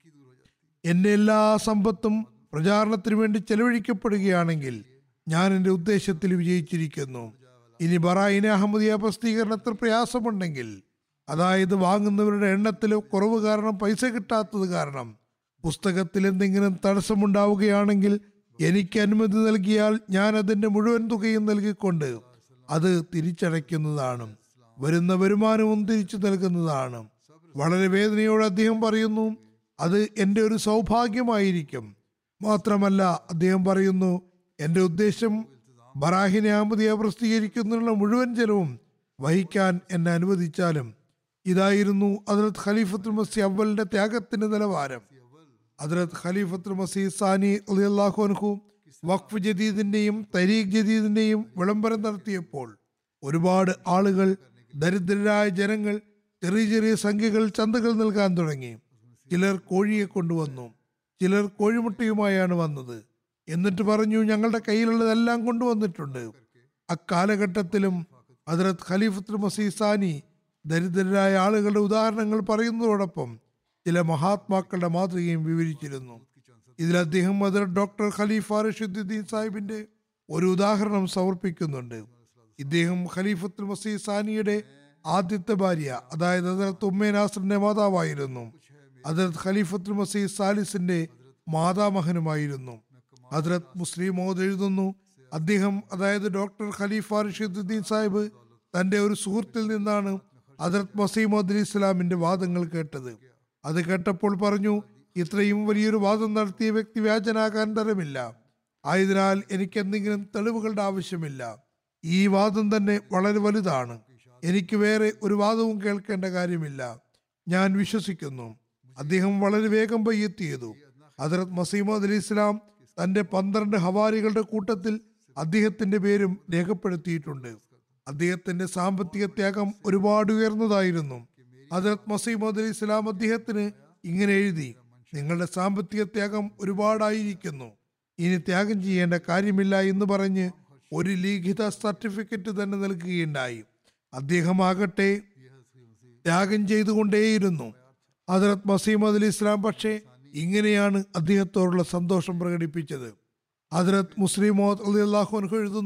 [SPEAKER 2] എന്റെ എല്ലാ സമ്പത്തും പ്രചാരണത്തിന് വേണ്ടി ചെലവഴിക്കപ്പെടുകയാണെങ്കിൽ ഞാൻ എന്റെ ഉദ്ദേശത്തിൽ വിജയിച്ചിരിക്കുന്നു. ഇനി ബറായിനെ അഹമ്മദിയ പ്രസിദ്ധീകരണത്തിൽ പ്രയാസമുണ്ടെങ്കിൽ, അതായത് വാങ്ങുന്നവരുടെ എണ്ണത്തിൽ കുറവ് കാരണം പൈസ കിട്ടാത്തത് കാരണം പുസ്തകത്തിൽ എന്തെങ്കിലും തടസ്സമുണ്ടാവുകയാണെങ്കിൽ എനിക്ക് അനുമതി നൽകിയാൽ ഞാൻ അതിന്റെ മുഴുവൻ തുകയും നൽകിക്കൊണ്ട് അത് തിരിച്ചടയ്ക്കുന്നതാണ്. വരുന്ന വരുമാനവും തിരിച്ചു നൽകുന്നതാണ്. വളരെ വേദനയോടെ അദ്ദേഹം പറയുന്നു, അത് എൻ്റെ ഒരു സൗഭാഗ്യമായിരിക്കും. മാത്രമല്ല അദ്ദേഹം പറയുന്നു, എൻ്റെ ഉദ്ദേശം ബറാഹിനെ അഹമ്മദിയ പ്രസിദ്ധീകരിക്കുന്നതിനുള്ള മുഴുവൻ ചെലവും വഹിക്കാൻ എന്നെ അനുവദിച്ചാലും. ഇതായിരുന്നു ഹദ്റത്ത് ഖലീഫത്തുൽ മസീഹ് അവ്വലിന്റെ ത്യാഗത്തിന്റെ നിലവാരം. ഹദ്റത്ത് ഖലീഫത്തുൽ മസീഹ് സാനി റളിയല്ലാഹു അൻഹു വഖഫ് ജദീദിന്റെയും തരീഖ് ജദീദിന്റെയും വിളംബരം നടത്തിയപ്പോൾ ഒരുപാട് ആളുകൾ, ദരിദ്രരായ ജനങ്ങൾ ചെറിയ ചെറിയ സംഖ്യകൾ ചന്തകൾ നൽകാൻ തുടങ്ങി. ചിലർ കോഴിയെ കൊണ്ടുവന്നു, ചിലർ കോഴിമുട്ടയുമായാണ് വന്നത്. എന്നിട്ട് പറഞ്ഞു, ഞങ്ങളുടെ കയ്യിലുള്ളതെല്ലാം കൊണ്ടുവന്നിട്ടുണ്ട്. അക്കാലഘട്ടത്തിലും ഹദ്റത്ത് ഖലീഫത്തുൽ മസീഹ് സാനി ദരിദ്രരായ ആളുകളുടെ ഉദാഹരണങ്ങൾ പറയുന്നതോടൊപ്പം ചില മഹാത്മാക്കളുടെ മാതൃകയും വിവരിച്ചിരുന്നു. ഇതിൽ അദ്ദേഹം ഹദ്റത്ത് ഡോക്ടർ ഖലീഫ റഷീദുദ്ദീൻ സാഹിബിന്റെ ഒരു ഉദാഹരണം സമർപ്പിക്കുന്നുണ്ട്. ഇദ്ദേഹം ഖലീഫത്തുൽ മസീഹ് സാനിയുടെ ആദ്യത്തെ ഭാര്യ, അതായത് ഹദ്റത്ത് ഉമ്മേ നാസറിന്റെ മാതാവായിരുന്നു. ഹദ്റത്ത് ഖലീഫത്തുൽ മസീഹ് സാലിസിന്റെ മാതാമഹനുമായിരുന്നു. ഹദ്റത്ത് മുസ്ലിം മൗഊദ് എഴുതുന്നു, അദ്ദേഹം, അതായത് ഡോക്ടർ ഖലീഫ റഷീദുദ്ദീൻ സാഹിബ് തന്റെ ഒരു സുഹൃത്തിൽ നിന്നാണ് ഹദ്റത്ത് മസീഹ് മൗഊദ് അലി ഇസ്ലാമിന്റെ വാദങ്ങൾ കേട്ടത്. അത് കേട്ടപ്പോൾ പറഞ്ഞു, ഇത്രയും വലിയൊരു വാദം നടത്തിയ വ്യക്തി വ്യാജനാകാൻ തരമില്ല. ആയതിനാൽ എനിക്ക് എന്തെങ്കിലും തെളിവുകളുടെ ആവശ്യമില്ല. ഈ വാദം തന്നെ വളരെ വലുതാണ്. എനിക്ക് വേറെ ഒരു വാദവും കേൾക്കേണ്ട കാര്യമില്ല. ഞാൻ വിശ്വസിക്കുന്നു. അദ്ദേഹം വളരെ വേഗം ബയ്യത്ത് ചെയ്തു. ഹദ്റത്ത് മസീഹ് മൗഊദ് അലി ഇസ്ലാം തന്റെ 12 ഹവാരികളുടെ കൂട്ടത്തിൽ അദ്ദേഹത്തിന്റെ പേരും രേഖപ്പെടുത്തിയിട്ടുണ്ട്. അദ്ദേഹത്തിന്റെ സാമ്പത്തിക ത്യാഗം ഒരുപാട് ഉയർന്നതായിരുന്നു. ഹദ്റത്ത് മസീഹ് മൗഊദ് അലി ഇസ്ലാം അദ്ദേഹത്തിന് ഇങ്ങനെ എഴുതി, നിങ്ങളുടെ സാമ്പത്തിക ത്യാഗം ഒരുപാടായിരിക്കുന്നു, ഇനി ത്യാഗം ചെയ്യേണ്ട കാര്യമില്ല എന്ന് പറഞ്ഞ് ഒരു ലിഖിത സർട്ടിഫിക്കറ്റ് തന്നെ നൽകുകയുണ്ടായി. അദ്ദേഹമാകട്ടെ ത്യാഗം ചെയ്തുകൊണ്ടേയിരുന്നു. ഹദ്റത്ത് മസീഹ് മൗഊദ് അലി ഇസ്ലാം പക്ഷേ ഇങ്ങനെയാണ് അദ്ദേഹത്തോടുള്ള സന്തോഷം പ്രകടിപ്പിച്ചത്. ഹദ്റത്ത് മുസ്ലിം മൗഊദ് റളിയല്ലാഹു അൻഹു എഴുതുന്നു,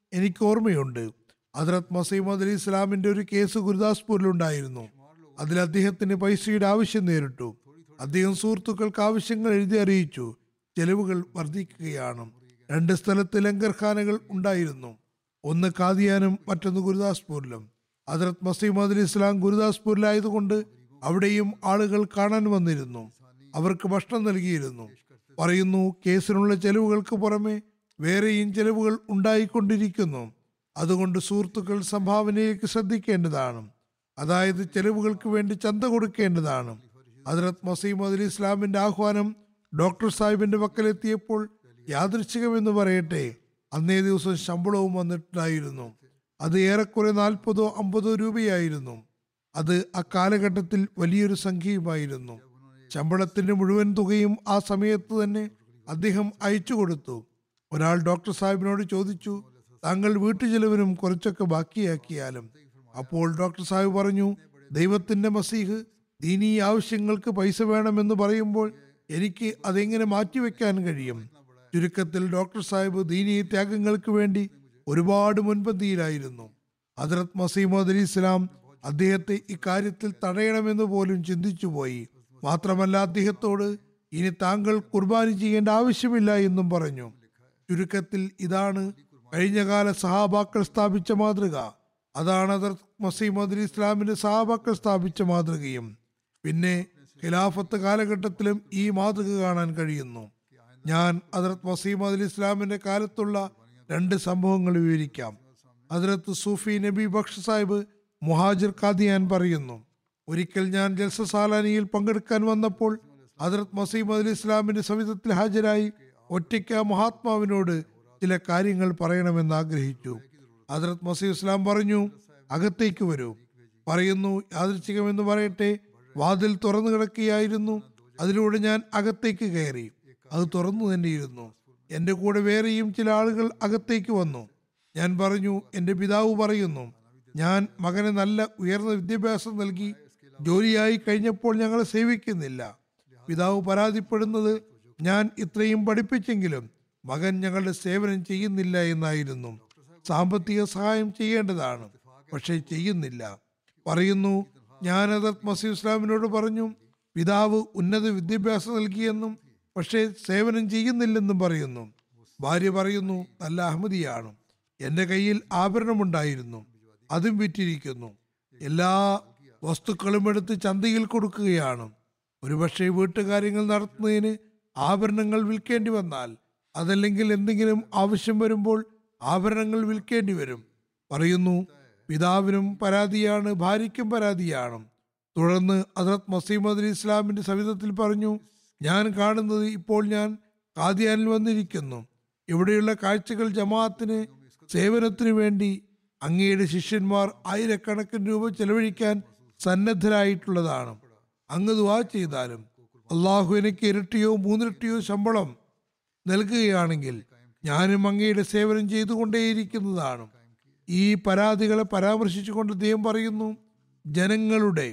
[SPEAKER 2] എനിക്ക് ഓർമ്മയുണ്ട്. ഹദ്രത്ത് മസീമദ് അലി ഇസ്ലാമിന്റെ ഒരു കേസ് ഗുരുദാസ്പൂരിലുണ്ടായിരുന്നു. അതിൽ അദ്ദേഹത്തിന് പൈസയുടെ ആവശ്യം നേരിട്ടു. അദ്ദേഹം സുഹൃത്തുക്കൾക്ക് ആവശ്യങ്ങൾ എഴുതി അറിയിച്ചു. ചെലവുകൾ വർദ്ധിക്കുകയാണ്. 2 സ്ഥലത്ത് ലങ്കർഖാനകൾ ഉണ്ടായിരുന്നു. ഒന്ന് കാദിയാനും മറ്റൊന്ന് ഗുരുദാസ്പൂരിലും. ഹദ്രത്ത് മസീമദ് അലി ഇസ്ലാം ഗുരുദാസ്പൂരിലായതുകൊണ്ട് അവിടെയും ആളുകൾ കാണാൻ വന്നിരുന്നു. അവർക്ക് ഭക്ഷണം നൽകിയിരുന്നു. പറയുന്നു, കേസിനുള്ള ചെലവുകൾക്ക് പുറമെ വേറെയും ചെലവുകൾ ഉണ്ടായിക്കൊണ്ടിരിക്കുന്നു. അതുകൊണ്ട് സുഹൃത്തുക്കൾ സംഭാവനയിലേക്ക് ശ്രദ്ധിക്കേണ്ടതാണ്. അതായത് ചെലവുകൾക്ക് വേണ്ടി ചന്ത കൊടുക്കേണ്ടതാണ്. ഹദ്രത്ത് മസീമദ് അലി ഇസ്ലാമിന്റെ ആഹ്വാനം ഡോക്ടർ സാഹിബിന്റെ പക്കലെത്തിയപ്പോൾ യാദൃച്ഛികമെന്ന് പറയട്ടെ, അന്നേ ദിവസം ശമ്പളവും വന്നിട്ടുണ്ടായിരുന്നു. അത് ഏറെക്കുറെ 40-50 രൂപയായിരുന്നു. അത് അക്കാലഘട്ടത്തിൽ വലിയൊരു സംഖ്യയുമായിരുന്നു. ശമ്പളത്തിന്റെ മുഴുവൻ തുകയും ആ സമയത്ത് തന്നെ അദ്ദേഹം അയച്ചു കൊടുത്തു. ഒരാൾ ഡോക്ടർ സാഹിബിനോട് ചോദിച്ചു, താങ്കൾ വീട്ടുചെലവിനും കുറച്ചൊക്കെ ബാക്കിയാക്കിയാലും. അപ്പോൾ ഡോക്ടർ സാഹിബ് പറഞ്ഞു, ദൈവത്തിന്റെ മസീഹ് ദീനീ ആവശ്യങ്ങൾക്ക് പൈസ വേണമെന്ന് പറയുമ്പോൾ എനിക്ക് അതെങ്ങനെ മാറ്റിവെക്കാൻ കഴിയും? ചുരുക്കത്തിൽ ഡോക്ടർ സാഹിബ് ദീനീ ത്യാഗങ്ങൾക്ക് വേണ്ടി ഒരുപാട് മുൻപന്തിയിലായിരുന്നു. ഹദ്രത്ത് മസീമദ് അലി ഇസ്ലാം അദ്ദേഹത്തെ ഇക്കാര്യത്തിൽ തടയണമെന്ന് പോലും ചിന്തിച്ചുപോയി. മാത്രമല്ല അദ്ദേഹത്തോട് ഇനി താങ്കൾ കുർബാനി ചെയ്യേണ്ട ആവശ്യമില്ല എന്നും പറഞ്ഞു. ചുരുക്കത്തിൽ ഇതാണ് കഴിഞ്ഞകാല സഹാബാക്കൾ സ്ഥാപിച്ച മാതൃക. അതാണ് ഹദ്രത്ത് മസീമദ് അലി ഇസ്ലാമിന്റെ സഹാബാക്കൾ സ്ഥാപിച്ച മാതൃകയും. പിന്നെ ഖിലാഫത്ത് കാലഘട്ടത്തിലും ഈ മാതൃക കാണാൻ കഴിയുന്നു. ഞാൻ ഹദ്രത്ത് മസീമദ് അലി ഇസ്ലാമിന്റെ കാലത്തുള്ള 2 സംഭവങ്ങൾ വിവരിക്കാം. ഹദ്രത്ത് സൂഫി നബി ബക്ഷ് സാഹിബ് മുഹാജിർ ഖാദിയാൻ പറയുന്നു, ഒരിക്കൽ ഞാൻ ജൽസ സാലാനിയിൽ പങ്കെടുക്കാൻ വന്നപ്പോൾ ഹദ്രത്ത് മസീമദ് അലി ഇസ്ലാമിന്റെ സവിധത്തിൽ ഹാജരായി ഒറ്റയ്ക്ക് മഹാത്മാവിനോട് ചില കാര്യങ്ങൾ പറയണമെന്ന് ആഗ്രഹിച്ചു. ഹദ്രത്ത് മസീദ് ഇസ്ലാം പറഞ്ഞു, അകത്തേക്ക് വരൂ. പറയുന്നു, യാദൃച്ഛികമെന്ന് പറയട്ടെ, വാതിൽ തുറന്നു കിടക്കുകയായിരുന്നു. അതിലൂടെ ഞാൻ അകത്തേക്ക് കയറി. അത് തുറന്നു തന്നെയിരുന്നു. എൻ്റെ കൂടെ വേറെയും ചില ആളുകൾ അകത്തേക്ക് വന്നു. ഞാൻ പറഞ്ഞു, എൻ്റെ പിതാവ് പറയുന്നു, ഞാൻ മകന് നല്ല ഉയർന്ന വിദ്യാഭ്യാസം നൽകി ജോലിയായി കഴിഞ്ഞപ്പോൾ ഞങ്ങളെ സേവിക്കുന്നില്ല. പിതാവ് പരാതിപ്പെടുന്നത് ഞാൻ ഇത്രയും പഠിപ്പിച്ചെങ്കിലും മകൻ ഞങ്ങളുടെ സേവനം ചെയ്യുന്നില്ല എന്നായിരുന്നു. സാമ്പത്തിക സഹായം ചെയ്യേണ്ടതാണ്, പക്ഷേ ചെയ്യുന്നില്ല. പറയുന്നു, ഞാൻ ഹദ്രത്ത് മസീഹ് ഇസ്ലാമിനോട് പറഞ്ഞു, പിതാവ് ഉന്നത വിദ്യാഭ്യാസം നൽകിയെന്നും പക്ഷേ സേവനം ചെയ്യുന്നില്ലെന്നും പറയുന്നു. ഭാര്യ പറയുന്നു, നല്ല അഹമ്മദിയാണ്. എൻ്റെ കയ്യിൽ ആഭരണമുണ്ടായിരുന്നു, അതും വിറ്റിരിക്കുന്നു. എല്ലാ വസ്തുക്കളും എടുത്ത് ചന്തയിൽ കൊടുക്കുകയാണ്. ഒരുപക്ഷെ വീട്ടുകാര്യങ്ങൾ നടത്തുന്നതിന് ആഭരണങ്ങൾ വിൽക്കേണ്ടി വന്നാൽ, അതല്ലെങ്കിൽ എന്തെങ്കിലും ആവശ്യം വരുമ്പോൾ ആഭരണങ്ങൾ വിൽക്കേണ്ടി വരും. പറയുന്നു, പിതാവിനും പരാതിയാണ്, ഭാര്യയ്ക്കും പരാതിയാണ്. തുടർന്ന് ഹദ്രത്ത് മസീമദ് അലി ഇസ്ലാമിന്റെ സവിധത്തിൽ പറഞ്ഞു, ഞാൻ കാണുന്നത് ഇപ്പോൾ ഞാൻ ഖാദിയാനിൽ വന്നിരിക്കുന്നു. ഇവിടെയുള്ള കാഴ്ചകൾ ജമാഅത്തിന് സേവനത്തിനു വേണ്ടി അങ്ങയുടെ ശിഷ്യന്മാർ ആയിരക്കണക്കിന് രൂപ ചെലവഴിക്കാൻ സന്നദ്ധരായിട്ടുള്ളതാണ്. അങ്ങ് ദുആ ചെയ്താലും അള്ളാഹു എനിക്ക് ഇരട്ടിയോ 3 ഇരട്ടിയോ ശമ്പളം നൽകുകയാണെങ്കിൽ ഞാനും അങ്ങയുടെ സേവനം ചെയ്തുകൊണ്ടേയിരിക്കുന്നതാണ്. ഈ പരാതികളെ പരാമർശിച്ചുകൊണ്ട് അദ്ദേഹം പറയുന്നു, ജനങ്ങളുടെ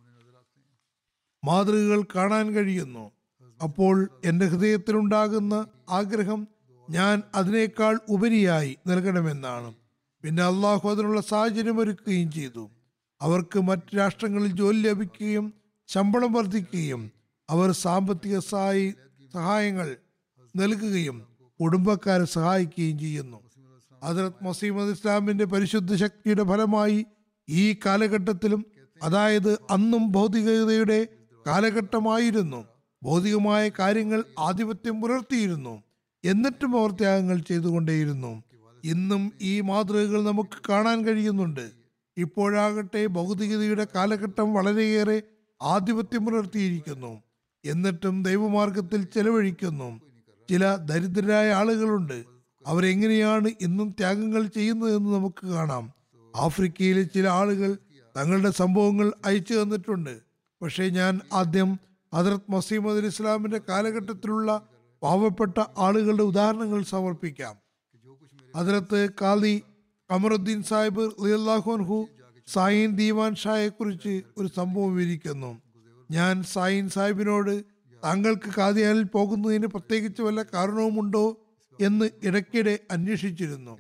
[SPEAKER 2] മാതൃകകൾ കാണാൻ കഴിയുന്നു. അപ്പോൾ എൻ്റെ ഹൃദയത്തിലുണ്ടാകുന്ന ആഗ്രഹം ഞാൻ അതിനേക്കാൾ ഉപരിയായി നൽകണമെന്നാണ്. പിന്നെ അള്ളാഹു അതിനുള്ള സാഹചര്യം ഒരുക്കുകയും ചെയ്തു. അവർക്ക് മറ്റ് രാഷ്ട്രങ്ങളിൽ ജോലി ലഭിക്കുകയും ശമ്പളം വർദ്ധിക്കുകയും അവർ സാമ്പത്തിക സഹായങ്ങൾ നൽകുകയും കുടുംബക്കാരെ സഹായിക്കുകയും ചെയ്യുന്നു. ഹദ്രത്ത് മസീമദ് ഇസ്ലാമിന്റെ പരിശുദ്ധ ശക്തിയുടെ ഫലമായി ഈ കാലഘട്ടത്തിലും, അതായത് അന്നും ഭൗതികതയുടെ കാലഘട്ടമായിരുന്നു, ഭൗതികമായ കാര്യങ്ങൾ ആധിപത്യം പുലർത്തിയിരുന്നു. എന്നിട്ടും അവർ ത്യാഗങ്ങൾ ചെയ്തുകൊണ്ടേയിരുന്നു. ഇന്നും ഈ മാതൃകകൾ നമുക്ക് കാണാൻ കഴിയുന്നുണ്ട്. ഇപ്പോഴാകട്ടെ ഭൗതികതയുടെ കാലഘട്ടം വളരെയേറെ ആധിപത്യം പുലർത്തിയിരിക്കുന്നു. എന്നിട്ടും ദൈവമാർഗത്തിൽ ചെലവഴിക്കുന്നു. ചില ദരിദ്രരായ ആളുകളുണ്ട്. അവരെങ്ങനെയാണ് ഇന്നും ത്യാഗങ്ങൾ ചെയ്യുന്നതെന്ന് നമുക്ക് കാണാം. ആഫ്രിക്കയിലെ ചില ആളുകൾ തങ്ങളുടെ സംഭവങ്ങൾ അയച്ചു തന്നിട്ടുണ്ട്. പക്ഷേ ഞാൻ ആദ്യം ഹദ്രത്ത് മസീമദ് അലി ഇസ്ലാമിന്റെ കാലഘട്ടത്തിലുള്ള പാവപ്പെട്ട ആളുകളുടെ ഉദാഹരണങ്ങൾ സമർപ്പിക്കാം. ഹദ്രത്ത് ഖാദി ഖമറുദ്ദീൻ സാഹിബ് റളിയല്ലാഹു അൻഹു സായിൻ ദീവാൻ ഷായെ കുറിച്ച് ഒരു സംഭവം വിവരിക്കുന്നു. ഞാൻ സായിൻ സാഹിബിനോട് താങ്കൾക്ക് ഖാദിയാനിൽ പോകുന്നതിന് പ്രത്യേകിച്ച് വല്ല കാരണവുമുണ്ടോ എന്ന് ഇടയ്ക്കിടെ അന്വേഷിച്ചിരുന്നു.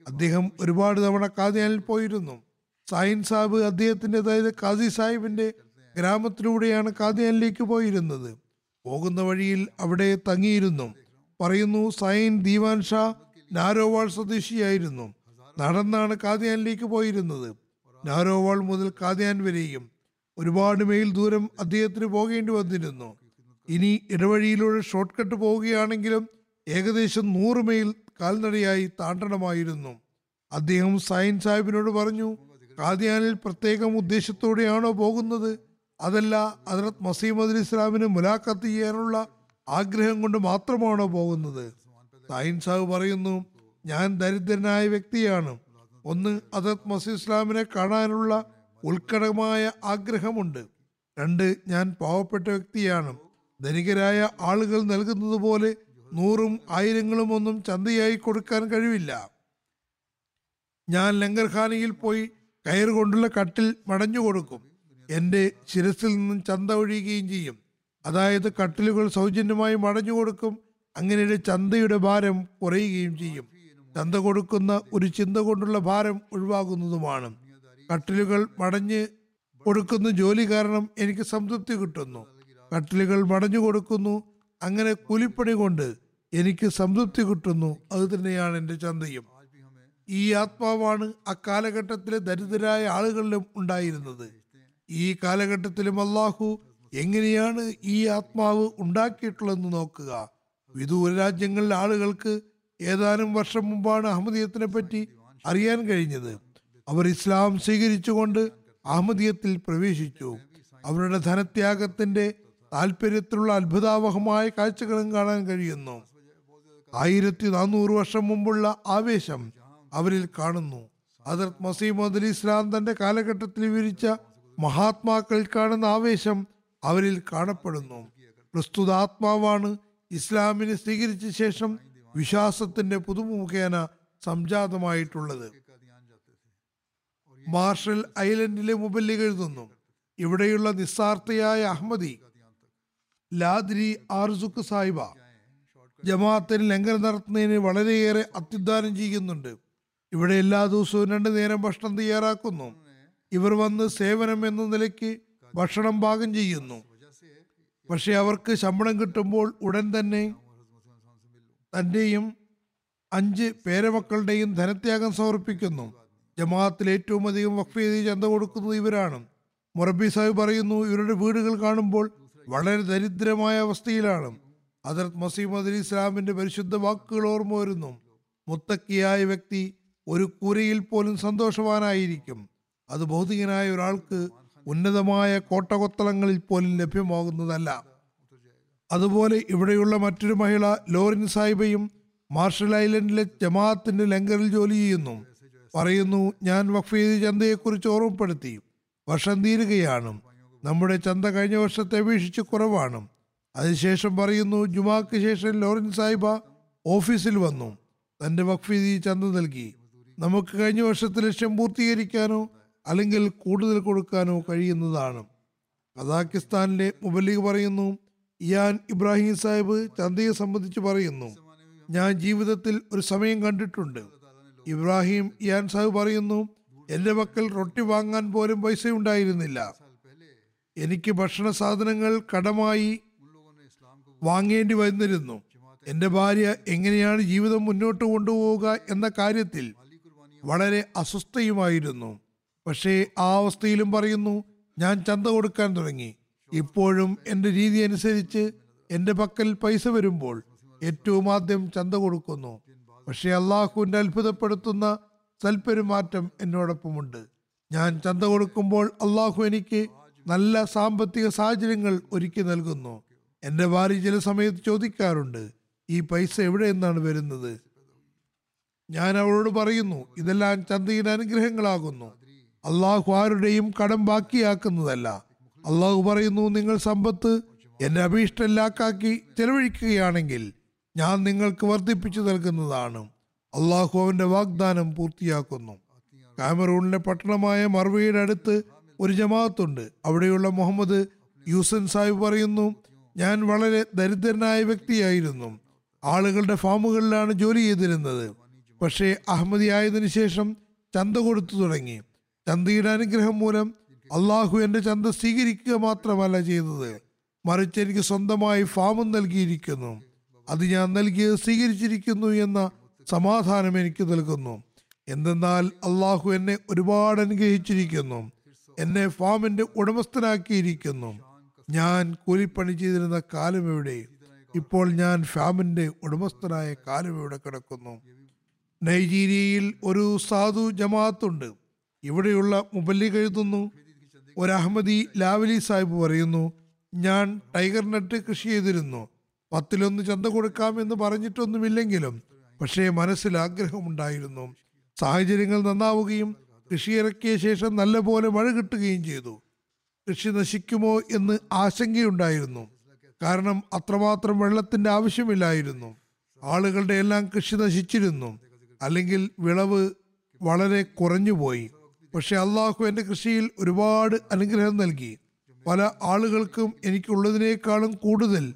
[SPEAKER 2] അദ്ദേഹം ഒരുപാട് തവണ കാദിയാനിൽ പോയിരുന്നു. സായിൻ സാഹിബ് അദ്ദേഹത്തിന്റെ, അതായത് ഖാസി സാഹിബിന്റെ ഗ്രാമത്തിലൂടെയാണ് കാദിയാനിലേക്ക് പോയിരുന്നത്. പോകുന്ന വഴിയിൽ അവിടെ തങ്ങിയിരുന്നു. പറയുന്നു, സൈൻ ദീവാൻ ഷാ നാരോവാൾ സ്വദേശിയായിരുന്നു. നടന്നാണ് കാദിയാനിലേക്ക് പോയിരുന്നത്. നാരോവാൾ മുതൽ കാദിയാൻ വരെയും ഒരുപാട് മൈൽ ദൂരം അദ്ദേഹത്തിന് പോകേണ്ടി വന്നിരുന്നു. ഇനി ഇടവഴിയിലൂടെ ഷോർട്ട് കട്ട് പോവുകയാണെങ്കിലും ഏകദേശം 100 മൈൽ കാൽനടയായി താണ്ടണമായിരുന്നു. അദ്ദേഹം സൈൻ സാഹിബിനോട് പറഞ്ഞു, കാദിയാനിൽ പ്രത്യേകം ഉദ്ദേശത്തോടെയാണോ പോകുന്നത്, അതല്ല ഹദ്റത്ത് മസീഹ് ഇസ്ലാമിന് മുലാഖത്ത് ചെയ്യാനുള്ള ആഗ്രഹം കൊണ്ട് മാത്രമാണോ പോകുന്നത്? സൈൻ സാഹിബ് പറയുന്നു, ഞാൻ ദരിദ്രനായ വ്യക്തിയാണ്. ഒന്ന്, ഹദ്റത്ത് മസീഹ് ഇസ്ലാമിനെ കാണാനുള്ള ഉത്കടമായ ആഗ്രഹമുണ്ട്. 2, ഞാൻ പാവപ്പെട്ട വ്യക്തിയാണ്. ധനികരായ ആളുകൾ നൽകുന്നത് പോലെ 100ഉം 1000ങ്ങളും ഒന്നും ചന്തയായി കൊടുക്കാൻ കഴിവില്ല. ഞാൻ ലങ്കർഖാനയിൽ പോയി കയറുകൊണ്ടുള്ള കട്ടിൽ മടഞ്ഞു കൊടുക്കും. എൻ്റെ ശിരസിൽ നിന്നും ചന്ത ഒഴിയുകയും ചെയ്യും. അതായത് കട്ടിലുകൾ സൗജന്യമായി മടഞ്ഞു കൊടുക്കും. അങ്ങനെ ചന്തയുടെ ഭാരം കുറയുകയും ചെയ്യും. ചന്ത കൊടുക്കുന്ന ഒരു ചിന്ത കൊണ്ടുള്ള ഭാരം ഒഴിവാകുന്നതുമാണ്. കട്ടിലുകൾ മടഞ്ഞ് കൊടുക്കുന്ന ജോലി കാരണം എനിക്ക് സംതൃപ്തി കിട്ടുന്നു. കട്ടിലുകൾ മടഞ്ഞു കൊടുക്കുന്നു. അങ്ങനെ കൂലിപ്പണി കൊണ്ട് എനിക്ക് സംതൃപ്തി കിട്ടുന്നു. അത് തന്നെയാണ് എൻ്റെ ചന്തയും. ഈ ആത്മാവാണ് അക്കാലഘട്ടത്തിലെ ദരിദ്രരായ ആളുകളിലും ഉണ്ടായിരുന്നത്. ഈ കാലഘട്ടത്തിലും അള്ളാഹു എങ്ങനെയാണ് ഈ ആത്മാവ് ഉണ്ടാക്കിയിട്ടുള്ളതെന്ന് നോക്കുക. വിദൂര രാജ്യങ്ങളിലെ ആളുകൾക്ക് ഏതാനും വർഷം മുമ്പാണ് അഹമ്മദിയത്തിനെ പറ്റി അറിയാൻ കഴിഞ്ഞത്. അവർ ഇസ്ലാം സ്വീകരിച്ചുകൊണ്ട് അഹമ്മദിയത്തിൽ പ്രവേശിച്ചു. അവരുടെ ധനത്യാഗത്തിന്റെ താല്പര്യത്തിലുള്ള അത്ഭുതാവഹമായ കാഴ്ചകളും കാണാൻ കഴിയുന്നു. 1400 വർഷം മുമ്പുള്ള ആവേശം അവരിൽ കാണുന്നു. ഹദ്റത്ത് മസീഹ് മൗഊദ് ഇസ്ലാം തന്റെ കാലഘട്ടത്തിൽ വിവരിച്ച മഹാത്മാക്കളിൽ കാണുന്ന ആവേശം അവരിൽ കാണപ്പെടുന്നു. പ്രസ്തുത ആത്മാവാണ് ഇസ്ലാമിനെ സ്വീകരിച്ച ശേഷം വിശ്വാസത്തിന്റെ പുതുമ മുഖേന സംജാതമായിട്ടുള്ളത്. മാർഷൽ ഐലൻഡിലെ മുബല്ലിഗ് എഴുതുന്നു, ഇവിടെയുള്ള നിസ്സാർത്ഥയായ അഹമ്മദി ലാദ്രി ആർസുക്ക് സാഹിബ ജമാഅത്തിന് ലംഘനം നടത്തുന്നതിന് വളരെയേറെ അത്യുദ്ധാനം ചെയ്യുന്നുണ്ട്. ഇവിടെ എല്ലാ ദിവസവും 2 നേരം ഭക്ഷണം തയ്യാറാക്കുന്നു. ഇവർ വന്ന് സേവനം എന്ന നിലയ്ക്ക് ഭക്ഷണം പാകം ചെയ്യുന്നു. പക്ഷെ അവർക്ക് ശമ്പളം കിട്ടുമ്പോൾ ഉടൻ തന്നെ തന്റെയും 5 പേരമക്കളുടെയും ധനത്യാഗം സമർപ്പിക്കുന്നു. ജമാഅത്തിൽ ഏറ്റവും അധികം വഖഫ് ചെയ്ത് ചന്ത കൊടുക്കുന്നത് ഇവരാണ്. മുറബി സാഹിബ് പറയുന്നു, ഇവരുടെ വീടുകൾ കാണുമ്പോൾ വളരെ ദരിദ്രമായ അവസ്ഥയിലാണ്. ഹദ്റത്ത് മസീഹ് മൗഊദ് ഇസ്ലാമിന്റെ പരിശുദ്ധ വാക്കുകൾ ഓർമ്മ വരുന്നു. മുത്തക്കിയായ വ്യക്തി ഒരു കൂരയിൽ പോലും സന്തോഷവാനായിരിക്കും. അത് ഭൗതികനായ ഒരാൾക്ക് ഉന്നതമായ കോട്ടകൊത്തളങ്ങളിൽ പോലും ലഭ്യമാകുന്നതല്ല. അതുപോലെ ഇവിടെയുള്ള മറ്റൊരു മഹിള ലോറിൻ സാഹിബയും മാർഷൽ ഐലൻഡിലെ ജമാഅത്തിന്റെ ലങ്കറിൽ ജോലി ചെയ്യുന്നു. പറയുന്നു, ഞാൻ വഖഫ് ചെയ്ത ചന്തയെക്കുറിച്ച് ഓർമ്മപ്പെടുത്തി. വർഷം തീരുകയാണ്. നമ്മുടെ ചന്ത കഴിഞ്ഞ വർഷത്തെ അപേക്ഷിച്ച് കുറവാണ്. അതിനുശേഷം പറയുന്നു, ജുമാക്ക് ശേഷം ലോറിൻ സാഹിബ ഓഫീസിൽ വന്നു തന്റെ വഖഫ് ചന്ത നൽകി. നമുക്ക് കഴിഞ്ഞ വർഷത്തെ ലക്ഷ്യം പൂർത്തീകരിക്കാനോ അല്ലെങ്കിൽ കൂടുതൽ കൊടുക്കാനോ കഴിയുന്നതാണ്. കസാക്കിസ്ഥാനിലെ മുബല്ലിഗ് പറയുന്നു, ഇയാൻ ഇബ്രാഹിം സാഹിബ് ചന്തയെ സംബന്ധിച്ച് പറയുന്നു, ഞാൻ ജീവിതത്തിൽ ഒരു സമയം കണ്ടിട്ടുണ്ട്. ഇബ്രാഹിം ഇയാൻ സാഹിബ് പറയുന്നു, എന്റെ പക്കൽ റൊട്ടി വാങ്ങാൻ പോലും പൈസ ഉണ്ടായിരുന്നില്ല. എനിക്ക് ഭക്ഷണ സാധനങ്ങൾ കടമായി വാങ്ങേണ്ടി വന്നിരുന്നു. എന്റെ ഭാര്യ എങ്ങനെയാണ് ജീവിതം മുന്നോട്ട് കൊണ്ടുപോവുക എന്ന കാര്യത്തിൽ വളരെ അസ്വസ്ഥയുമായിരുന്നു. പക്ഷേ ആ അവസ്ഥയിലും പറയുന്നു, ഞാൻ ചന്ത കൊടുക്കാൻ തുടങ്ങി. ഇപ്പോഴും എൻ്റെ രീതി അനുസരിച്ച് എൻ്റെ പക്കൽ പൈസ വരുമ്പോൾ ഏറ്റവും ആദ്യം ചന്ത കൊടുക്കുന്നു. പക്ഷേ അള്ളാഹുവിൻ്റെ അത്ഭുതപ്പെടുത്തുന്ന സൽപെരുമാറ്റം എന്നോടൊപ്പമുണ്ട്. ഞാൻ ചന്ത കൊടുക്കുമ്പോൾ അള്ളാഹു എനിക്ക് നല്ല സാമ്പത്തിക സാഹചര്യങ്ങൾ ഒരുക്കി നൽകുന്നു. എൻ്റെ ഭാര്യ ചില സമയത്ത് ചോദിക്കാറുണ്ട്, ഈ പൈസ എവിടെ നിന്നാണ് വരുന്നത്? ഞാൻ അവളോട് പറയുന്നു, ഇതെല്ലാം ചന്തയുടെ അനുഗ്രഹങ്ങളാകുന്നു. അള്ളാഹു ആരുടെയും കടം ബാക്കിയാക്കുന്നതല്ല. അള്ളാഹു പറയുന്നു, നിങ്ങൾ സമ്പത്ത് എന്റെ അഭീഷ്ടല്ലാക്കാക്കി ചെലവഴിക്കുകയാണെങ്കിൽ ഞാൻ നിങ്ങൾക്ക് വർദ്ധിപ്പിച്ചു നൽകുന്നതാണ്. അള്ളാഹു അവന്റെ വാഗ്ദാനം പൂർത്തിയാക്കുന്നു. കാമറൂണിലെ പട്ടണമായ മർവയുടെ അടുത്ത് ഒരു ജമാഅത്തുണ്ട്. അവിടെയുള്ള മുഹമ്മദ് യൂസൻ സാഹിബ് പറയുന്നു, ഞാൻ വളരെ ദരിദ്രനായ വ്യക്തിയായിരുന്നു. ആളുകളുടെ ഫാമുകളിലാണ് ജോലി ചെയ്തിരുന്നത്. പക്ഷേ അഹമ്മദിയായതിനു ശേഷം ചന്ത കൊടുത്തു തുടങ്ങി. ചന്തയുടെ അനുഗ്രഹം മൂലം അള്ളാഹു എൻ്റെ ചന്ത സ്വീകരിക്കുക മാത്രമല്ല ചെയ്തത്, മറിച്ച് എനിക്ക് സ്വന്തമായി ഫാമും നൽകിയിരിക്കുന്നു. അത് ഞാൻ നൽകിയത് സ്വീകരിച്ചിരിക്കുന്നു എന്ന സമാധാനം എനിക്ക് നൽകുന്നു. എന്തെന്നാൽ അള്ളാഹു എന്നെ ഒരുപാട് അനുഗ്രഹിച്ചിരിക്കുന്നു, എന്നെ ഫാമിന്റെ ഉടമസ്ഥനാക്കിയിരിക്കുന്നു. ഞാൻ കൂലിപ്പണി ചെയ്തിരുന്ന കാലം എവിടെ? ഇപ്പോൾ ഞാൻ ഫാമിന്റെ ഉടമസ്ഥനായ കാലം എവിടെ കിടക്കുന്നു? നൈജീരിയയിൽ ഒരു സാധു ജമാഅത്തുണ്ട്. ഇവിടെയുള്ള മുബല്ലിഗ് എഴുതുന്നു, ഒരു അഹമ്മദി ലാവലി സാഹിബ് പറയുന്നു, ഞാൻ ടൈഗർ നട്ട് കൃഷി ചെയ്തിരുന്നു. 10 ചന്ത കൊടുക്കാമെന്ന് പറഞ്ഞിട്ടൊന്നുമില്ലെങ്കിലും പക്ഷേ മനസ്സിൽ ആഗ്രഹമുണ്ടായിരുന്നു. സാഹചര്യങ്ങൾ നന്നാവുകയും കൃഷി ഇറക്കിയ ശേഷം നല്ലപോലെ മഴ കിട്ടുകയും ചെയ്തു. കൃഷി നശിക്കുമോ എന്ന് ആശങ്കയുണ്ടായിരുന്നു. കാരണം അത്രമാത്രം വെള്ളത്തിന്റെ ആവശ്യമില്ലായിരുന്നു. ആളുകളുടെ എല്ലാം കൃഷി നശിച്ചിരുന്നു, അല്ലെങ്കിൽ വിളവ് വളരെ കുറഞ്ഞുപോയി. പക്ഷെ അള്ളാഹു എൻ്റെ കൃഷിയിൽ ഒരുപാട് അനുഗ്രഹം നൽകി. പല ആളുകൾക്കും എനിക്കുള്ളതിനേക്കാളും കൂടുതൽ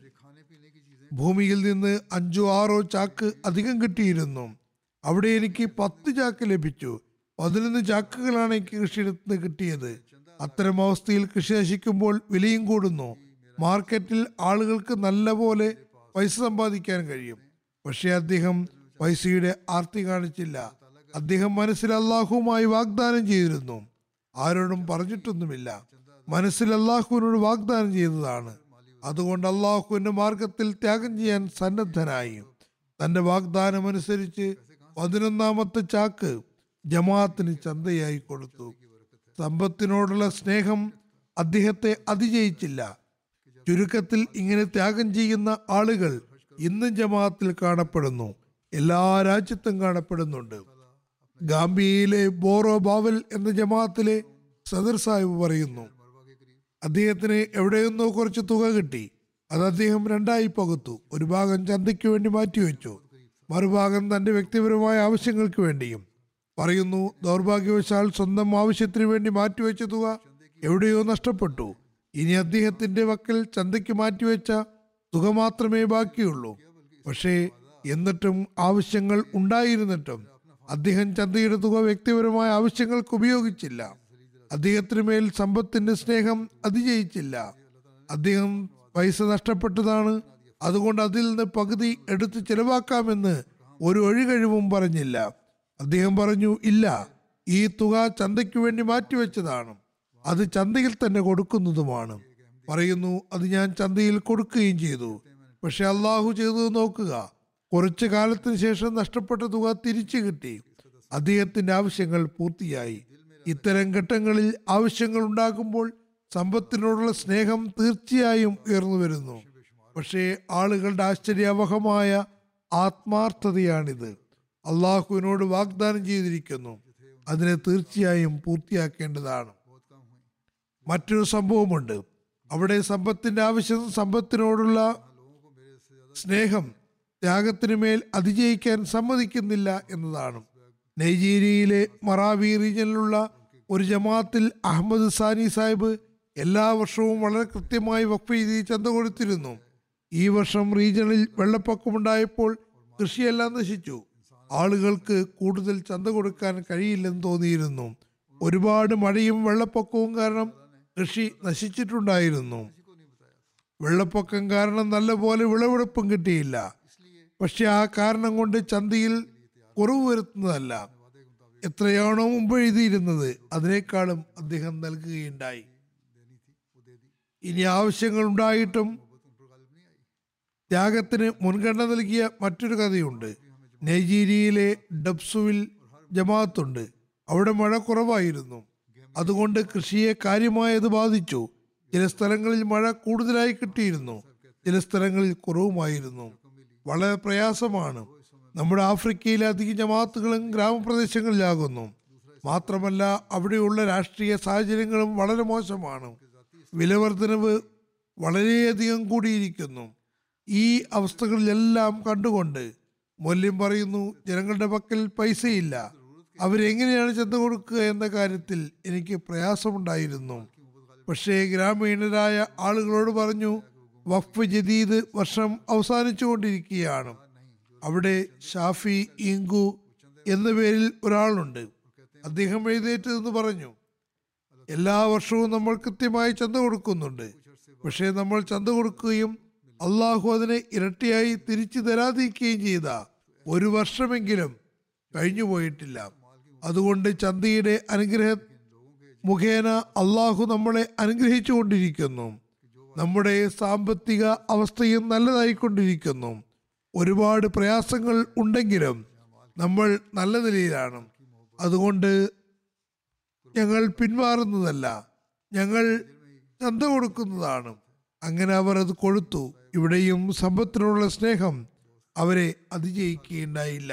[SPEAKER 2] ഭൂമിയിൽ നിന്ന് 5-6 ചാക്ക് അധികം കിട്ടിയിരുന്നു. അവിടെ എനിക്ക് 10 ചാക്ക് ലഭിച്ചു. 11 ചാക്കുകളാണ് എനിക്ക് കൃഷിയിടത്ത് നിന്ന് കിട്ടിയത്. അത്തരം അവസ്ഥയിൽ കൃഷി നശിക്കുമ്പോൾ വിലയും കൂടുന്നു. മാർക്കറ്റിൽ ആളുകൾക്ക് നല്ലപോലെ പൈസ സമ്പാദിക്കാൻ കഴിയും. പക്ഷെ അദ്ദേഹം പൈസയുടെ ആർത്തി കാണിച്ചില്ല. അദ്ദേഹം മനസ്സിൽ അള്ളാഹുവുമായി വാഗ്ദാനം ചെയ്തിരുന്നു. ആരോടും പറഞ്ഞിട്ടൊന്നുമില്ല. മനസ്സിൽ അള്ളാഹുവിനോട് വാഗ്ദാനം ചെയ്തതാണ്. അതുകൊണ്ട് അള്ളാഹുവിന്റെ മാർഗത്തിൽ ത്യാഗം ചെയ്യാൻ സന്നദ്ധനായി. തന്റെ വാഗ്ദാനം അനുസരിച്ച് 11ാമത്തെ ചാക്ക് ജമാഅത്തിന് ചന്തയായി കൊടുത്തു. സമ്പത്തിനോടുള്ള സ്നേഹം അദ്ദേഹത്തെ അതിജയിച്ചില്ല. ചുരുക്കത്തിൽ ഇങ്ങനെ ത്യാഗം ചെയ്യുന്ന ആളുകൾ ഇന്നും ജമാഅത്തിൽ കാണപ്പെടുന്നു. എല്ലാ രാജ്യത്തും കാണപ്പെടുന്നുണ്ട്. ഗാംബിയയിലെ ബോറോ ബാവൽ എന്ന ജമാഅത്തിലെ സദർ സാഹിബ് പറയുന്നു, അദ്ദേഹത്തിന് എവിടെയൊന്നോ കുറച്ച് തുക കിട്ടി. അത് അദ്ദേഹം 2ആയി പകുത്തു. ഒരു ഭാഗം ചന്തയ്ക്ക് വേണ്ടി മാറ്റിവെച്ചു, മറുഭാഗം തന്റെ വ്യക്തിപരമായ ആവശ്യങ്ങൾക്ക് വേണ്ടിയും. പറയുന്നു, ദൗർഭാഗ്യവശാൽ സ്വന്തം ആവശ്യത്തിന് വേണ്ടി മാറ്റിവെച്ച തുക എവിടെയോ നഷ്ടപ്പെട്ടു. ഇനി അദ്ദേഹത്തിന്റെ വക്കൽ ചന്തയ്ക്ക് മാറ്റിവെച്ച തുക മാത്രമേ ബാക്കിയുള്ളൂ. പക്ഷേ എന്നിട്ടും ആവശ്യങ്ങൾ ഉണ്ടായിരുന്നിട്ടും അദ്ദേഹം ചന്തയുടെ തുക വ്യക്തിപരമായ ആവശ്യങ്ങൾക്ക് ഉപയോഗിച്ചില്ല. അദ്ദേഹത്തിന് മേൽ സമ്പത്തിന്റെ സ്നേഹം അതിജയിച്ചില്ല. അദ്ദേഹം പൈസ നഷ്ടപ്പെട്ടതാണ്, അതുകൊണ്ട് അതിൽ നിന്ന് പകുതി എടുത്ത് ചെലവാക്കാമെന്ന് ഒരു ഒഴികഴിവും പറഞ്ഞില്ല. അദ്ദേഹം പറഞ്ഞു, ഇല്ല, ഈ തുക ചന്തയ്ക്ക് വേണ്ടി മാറ്റിവെച്ചതാണ്, അത് ചന്തയിൽ തന്നെ കൊടുക്കുന്നതുമാണ്. പറയുന്നു, അത് ഞാൻ ചന്തയിൽ കൊടുക്കുകയും ചെയ്തു. പക്ഷെ അള്ളാഹു ചെയ്തത് നോക്കുക, കുറച്ചു കാലത്തിന് ശേഷം നഷ്ടപ്പെട്ട തുക തിരിച്ചു കിട്ടി. അദ്ദേഹത്തിന്റെ ആവശ്യങ്ങൾ പൂർത്തിയായി. ഇത്തരം ഘട്ടങ്ങളിൽ ആവശ്യങ്ങൾ ഉണ്ടാകുമ്പോൾ സമ്പത്തിനോടുള്ള സ്നേഹം തീർച്ചയായും ഉയർന്നു വരുന്നു. പക്ഷേ ആളുകളുടെ ആശ്ചര്യാവഹമായ ആത്മാർത്ഥതയാണിത്. അള്ളാഹുവിനോട് വാഗ്ദാനം ചെയ്തിരിക്കുന്നു, അതിനെ തീർച്ചയായും പൂർത്തിയാക്കേണ്ടതാണ്. മറ്റൊരു സംഭവമുണ്ട്. അവിടെ സമ്പത്തിന്റെ ആവശ്യം സമ്പത്തിനോടുള്ള സ്നേഹം ത്യാഗത്തിന് മേൽ അതിജയിക്കാൻ സമ്മതിക്കുന്നില്ല എന്നതാണ്. നൈജീരിയയിലെ മറാവി റീജിയനിലുള്ള ഒരു ജമാഅത്തിൽ അഹമ്മദ് സാനി സാഹിബ് എല്ലാ വർഷവും വളരെ കൃത്യമായി വഖഫ് ചെയ്ത് ചന്ത കൊടുത്തിരുന്നു. ഈ വർഷം റീജിയണിൽ വെള്ളപ്പൊക്കമുണ്ടായപ്പോൾ കൃഷിയെല്ലാം നശിച്ചു. ആളുകൾക്ക് കൂടുതൽ ചന്ത കൊടുക്കാൻ കഴിയില്ലെന്ന് തോന്നിയിരുന്നു. ഒരുപാട് മഴയും വെള്ളപ്പൊക്കവും കാരണം കൃഷി നശിച്ചിട്ടുണ്ടായിരുന്നു. വെള്ളപ്പൊക്കം കാരണം നല്ലപോലെ വിളവെടുപ്പും കിട്ടിയില്ല. പക്ഷെ ആ കാരണം കൊണ്ട് ചന്തയിൽ കുറവ് വരുത്തുന്നതല്ല, എത്രയാണോ മുമ്പ് എഴുതിയിരുന്നത് അതിനേക്കാളും അദ്ദേഹം നൽകുകയുണ്ടായി. ഇനി ആവശ്യങ്ങൾ ഉണ്ടായിട്ടും ത്യാഗത്തിന് മുൻഗണന നൽകിയ മറ്റൊരു കഥയുണ്ട്. നൈജീരിയയിലെ ഡബ്സുവിൽ ജമാഅത്തുണ്ട്. അവിടെ മഴ കുറവായിരുന്നു, അതുകൊണ്ട് കൃഷിയെ കാര്യമായത് ബാധിച്ചു. ചില സ്ഥലങ്ങളിൽ മഴ കൂടുതലായി കിട്ടിയിരുന്നു, ചില സ്ഥലങ്ങളിൽ കുറവുമായിരുന്നു. വളരെ പ്രയാസമാണ്. നമ്മുടെ ആഫ്രിക്കയിലെ അധിക ജമാഅത്തുകളും ഗ്രാമപ്രദേശങ്ങളിലാകുന്നു. മാത്രമല്ല അവിടെയുള്ള രാഷ്ട്രീയ സാഹചര്യങ്ങളും വളരെ മോശമാണ്. വിലവർദ്ധനവ് വളരെയധികം കൂടിയിരിക്കുന്നു. ഈ അവസ്ഥകളിലെല്ലാം കണ്ടുകൊണ്ട് മൊല്യം പറയുന്നു, ജനങ്ങളുടെ പക്കൽ പൈസയില്ല, അവരെങ്ങനെയാണ് ചന്ത കൊടുക്കുക എന്ന കാര്യത്തിൽ എനിക്ക് പ്രയാസമുണ്ടായിരുന്നു. പക്ഷേ ഗ്രാമീണരായ ആളുകളോട് പറഞ്ഞു, വഖഫ് ജദീദ് വർഷം അവസാനിച്ചു കൊണ്ടിരിക്കുകയാണ്. അവിടെ ഷാഫി, ഇങ്കു എന്ന പേരിൽ ഒരാളുണ്ട്. അദ്ദേഹം എഴുന്നേറ്റ് നിന്ന് പറഞ്ഞു, എല്ലാ വർഷവും നമ്മൾ കൃത്യമായി ചന്ത കൊടുക്കുന്നുണ്ട്. പക്ഷേ നമ്മൾ ചന്ത കൊടുക്കുകയും അള്ളാഹു അതിനെ ഇരട്ടിയായി തിരിച്ചു തരാതിരിക്കുകയും ചെയ്ത ഒരു വർഷമെങ്കിലും കഴിഞ്ഞു പോയിട്ടില്ല. അതുകൊണ്ട് ചന്തയുടെ അനുഗ്രഹ മുഖേന അള്ളാഹു നമ്മളെ അനുഗ്രഹിച്ചു കൊണ്ടിരിക്കുന്നു. നമ്മുടെ സാമ്പത്തിക അവസ്ഥയും നല്ലതായിക്കൊണ്ടിരിക്കുന്നു. ഒരുപാട് പ്രയാസങ്ങൾ ഉണ്ടെങ്കിലും നമ്മൾ നല്ല നിലയിലാണ്. അതുകൊണ്ട് ഞങ്ങൾ പിന്മാറുന്നതല്ല, ഞങ്ങൾ ചന്ത കൊടുക്കുന്നതാണ്. അങ്ങനെ അവർ അത് കൊടുത്തു. ഇവിടെയും സമ്പത്തിനുള്ള സ്നേഹം അവരെ അതിജയിക്കുകയുണ്ടായില്ല.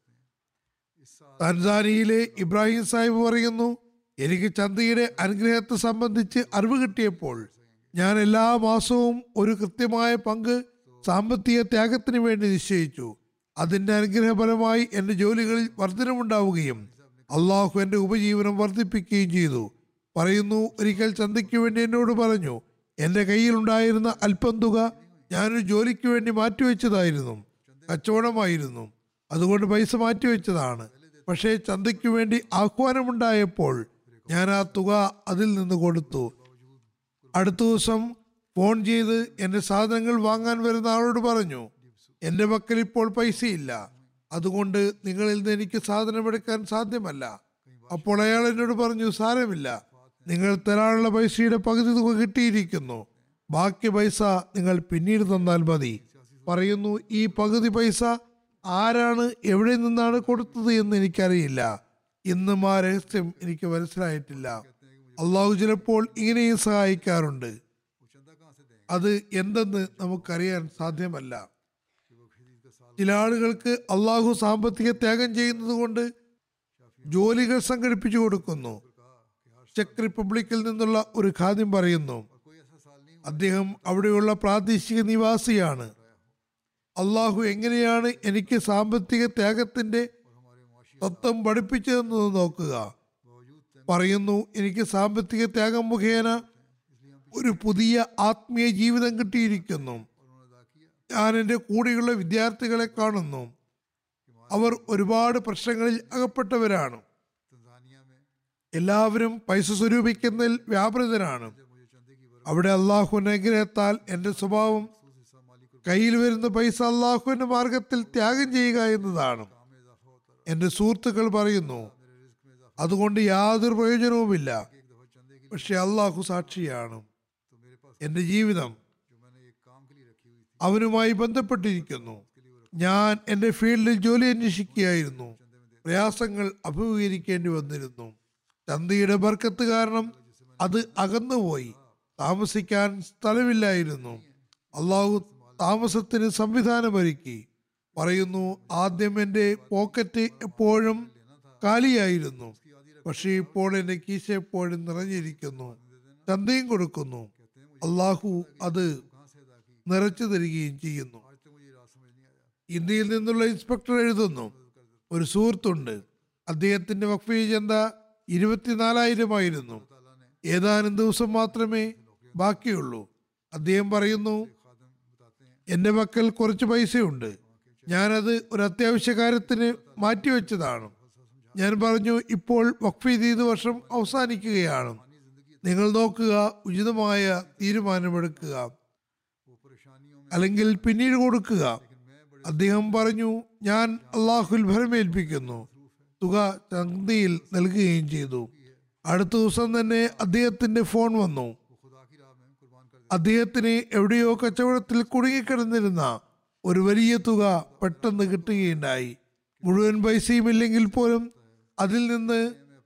[SPEAKER 2] തൻസാനിയയിലെ ഇബ്രാഹിം സാഹിബ് പറയുന്നു, എനിക്ക് ചന്തയുടെ അനുഗ്രഹത്തെ സംബന്ധിച്ച് അറിവ് കിട്ടിയപ്പോൾ ഞാൻ എല്ലാ മാസവും ഒരു കൃത്യമായ പങ്ക് സാമ്പത്തിക ത്യാഗത്തിന് വേണ്ടി നിശ്ചയിച്ചു. അതിന്റെ അനുഗ്രഹഫലമായി എന്റെ ജോലികളിൽ വർധനമുണ്ടാവുകയും അള്ളാഹു എന്റെ ഉപജീവനം വർദ്ധിപ്പിക്കുകയും ചെയ്തു. പറയുന്നു, ഒരിക്കൽ ചന്തയ്ക്ക് വേണ്ടി എന്നോട് പറഞ്ഞു, എന്റെ കയ്യിലുണ്ടായിരുന്ന അല്പം തുക ഞാനൊരു ജോലിക്ക് വേണ്ടി മാറ്റിവെച്ചതായിരുന്നു, കച്ചവടമായിരുന്നു, അതുകൊണ്ട് പൈസ മാറ്റിവെച്ചതാണ്. പക്ഷേ ചന്തയ്ക്ക് വേണ്ടി ആഹ്വാനമുണ്ടായപ്പോൾ ഞാൻ ആ തുക അതിൽ നിന്ന് കൊടുത്തു. അടുത്ത ദിവസം ഫോൺ ചെയ്ത് എന്റെ സാധനങ്ങൾ വാങ്ങാൻ വരുന്ന ആളോട് പറഞ്ഞു, എന്റെ പക്കൽ ഇപ്പോൾ പൈസയില്ല, അതുകൊണ്ട് നിങ്ങളിൽ നിന്ന് എനിക്ക് സാധനമെടുക്കാൻ സാധ്യമല്ല. അപ്പോൾ അയാൾ എന്നോട് പറഞ്ഞു, സാരമില്ല, നിങ്ങൾ തരാനുള്ള പൈസയുടെ പകുതി തുക കിട്ടിയിരിക്കുന്നു, ബാക്കി പൈസ നിങ്ങൾ പിന്നീട് തന്നാൽ മതി. പറയുന്നു, ഈ പകുതി പൈസ ആരാണ് എവിടെ നിന്നാണ് കൊടുത്തത് എന്ന് എനിക്കറിയില്ല. ഇന്നും ആ രഹസ്യം എനിക്ക് മനസ്സിലായിട്ടില്ല. അള്ളാഹു ചിലപ്പോൾ ഇങ്ങനെയും സഹായിക്കാറുണ്ട്. അത് എന്തെന്ന് നമുക്കറിയാൻ സാധ്യമല്ല. ചില ആളുകൾക്ക് അള്ളാഹു സാമ്പത്തിക ത്യാഗം ചെയ്യുന്നത് കൊണ്ട് ജോലികൾ സംഘടിപ്പിച്ചു കൊടുക്കുന്നു. ചെക്ക് റിപ്പബ്ലിക്കിൽ നിന്നുള്ള ഒരു ഖാദിം പറയുന്നു, അദ്ദേഹം അവിടെയുള്ള പ്രാദേശിക നിവാസിയാണ്. അള്ളാഹു എങ്ങനെയാണ് എനിക്ക് സാമ്പത്തിക ത്യാഗത്തിന്റെ തത്വം പഠിപ്പിച്ചതെന്ന് നോക്കുക. പറയുന്നു, എനിക്ക് സാമ്പത്തിക ത്യാഗം മുഖേന ഒരു പുതിയ ആത്മീയ ജീവിതം കിട്ടിയിരിക്കുന്നു. ഞാൻ എൻ്റെ കൂടെയുള്ള വിദ്യാർത്ഥികളെ കാണുന്നു, അവർ ഒരുപാട് പ്രശ്നങ്ങളിൽ അകപ്പെട്ടവരാണ്. എല്ലാവരും പൈസ സ്വരൂപിക്കുന്നതിൽ വ്യാപൃതരാണ്. അവിടെ അള്ളാഹുവിന്റെ അനുഗ്രഹത്താൽ എൻ്റെ സ്വഭാവം കയ്യിൽ വരുന്ന പൈസ അള്ളാഹുവിന്റെ മാർഗത്തിൽ ത്യാഗം ചെയ്യുക എന്നതാണ്. എൻ്റെ സുഹൃത്തുക്കൾ പറയുന്നു, അതുകൊണ്ട് യാതൊരു പ്രയോജനവുമില്ല. പക്ഷെ അള്ളാഹു സാക്ഷിയാണ്, എൻ്റെ ജീവിതം അവനുമായി ബന്ധപ്പെട്ടിരിക്കുന്നു. ഞാൻ എൻ്റെ ഫീൽഡിൽ ജോലി അന്വേഷിക്കുകയായിരുന്നു. പ്രയാസങ്ങൾ അഭിമുഖീകരിക്കേണ്ടി വന്നിരുന്നു. ചന്തയുടെ ബർക്കത്ത് കാരണം അത് അകന്നുപോയി. താമസിക്കാൻ സ്ഥലമില്ലായിരുന്നു. അള്ളാഹു താമസത്തിന് സംവിധാനമൊരുക്കി. പറയുന്നു, ആദ്യം എൻ്റെ പോക്കറ്റ് എപ്പോഴും കാലിയായിരുന്നു, പക്ഷേ ഇപ്പോൾ എൻ്റെ കീശ എപ്പോഴും നിറഞ്ഞിരിക്കുന്നു. ചന്തയും കൊടുക്കുന്നു, അള്ളാഹു അത് നിറച്ചു തരികയും ചെയ്യുന്നു. ഇന്ത്യയിൽ നിന്നുള്ള ഇൻസ്പെക്ടർ എഴുതുന്നു, ഒരു സുഹൃത്തുണ്ട്, അദ്ദേഹത്തിന്റെ വഖഫ് ചന്ത 24,000 ഏതാനും ദിവസം മാത്രമേ ബാക്കിയുള്ളൂ. അദ്ദേഹം പറയുന്നു, എൻ്റെ പക്കൽ കുറച്ച് പൈസയുണ്ട്, ഞാനത് ഒരു അത്യാവശ്യ കാര്യത്തിന് മാറ്റിവെച്ചതാണ്. ഞാൻ പറഞ്ഞു, ഇപ്പോൾ വഖഫ് ചെയ്ത വർഷം അവസാനിക്കുകയാണ്, നിങ്ങൾ നോക്കുക, ഉചിതമായ തീരുമാനമെടുക്കുക, അല്ലെങ്കിൽ പിന്നീട് കൊടുക്കുക. അദ്ദേഹം പറഞ്ഞു, ഞാൻ അള്ളാഹുൽ ഭരമേൽപ്പിക്കുന്നു. തുക ചന്തയിൽ നൽകുകയും ചെയ്തു. അടുത്ത ദിവസം തന്നെ അദ്ദേഹത്തിന്റെ ഫോൺ വന്നു. അദ്ദേഹത്തിന് എവിടെയോ കച്ചവടത്തിൽ കുടുങ്ങിക്കിടന്നിരുന്ന ഒരു വലിയ തുക പെട്ടെന്ന് കിട്ടുകയുണ്ടായി. മുഴുവൻ പൈസയും ഇല്ലെങ്കിൽ പോലും അതിൽ നിന്ന്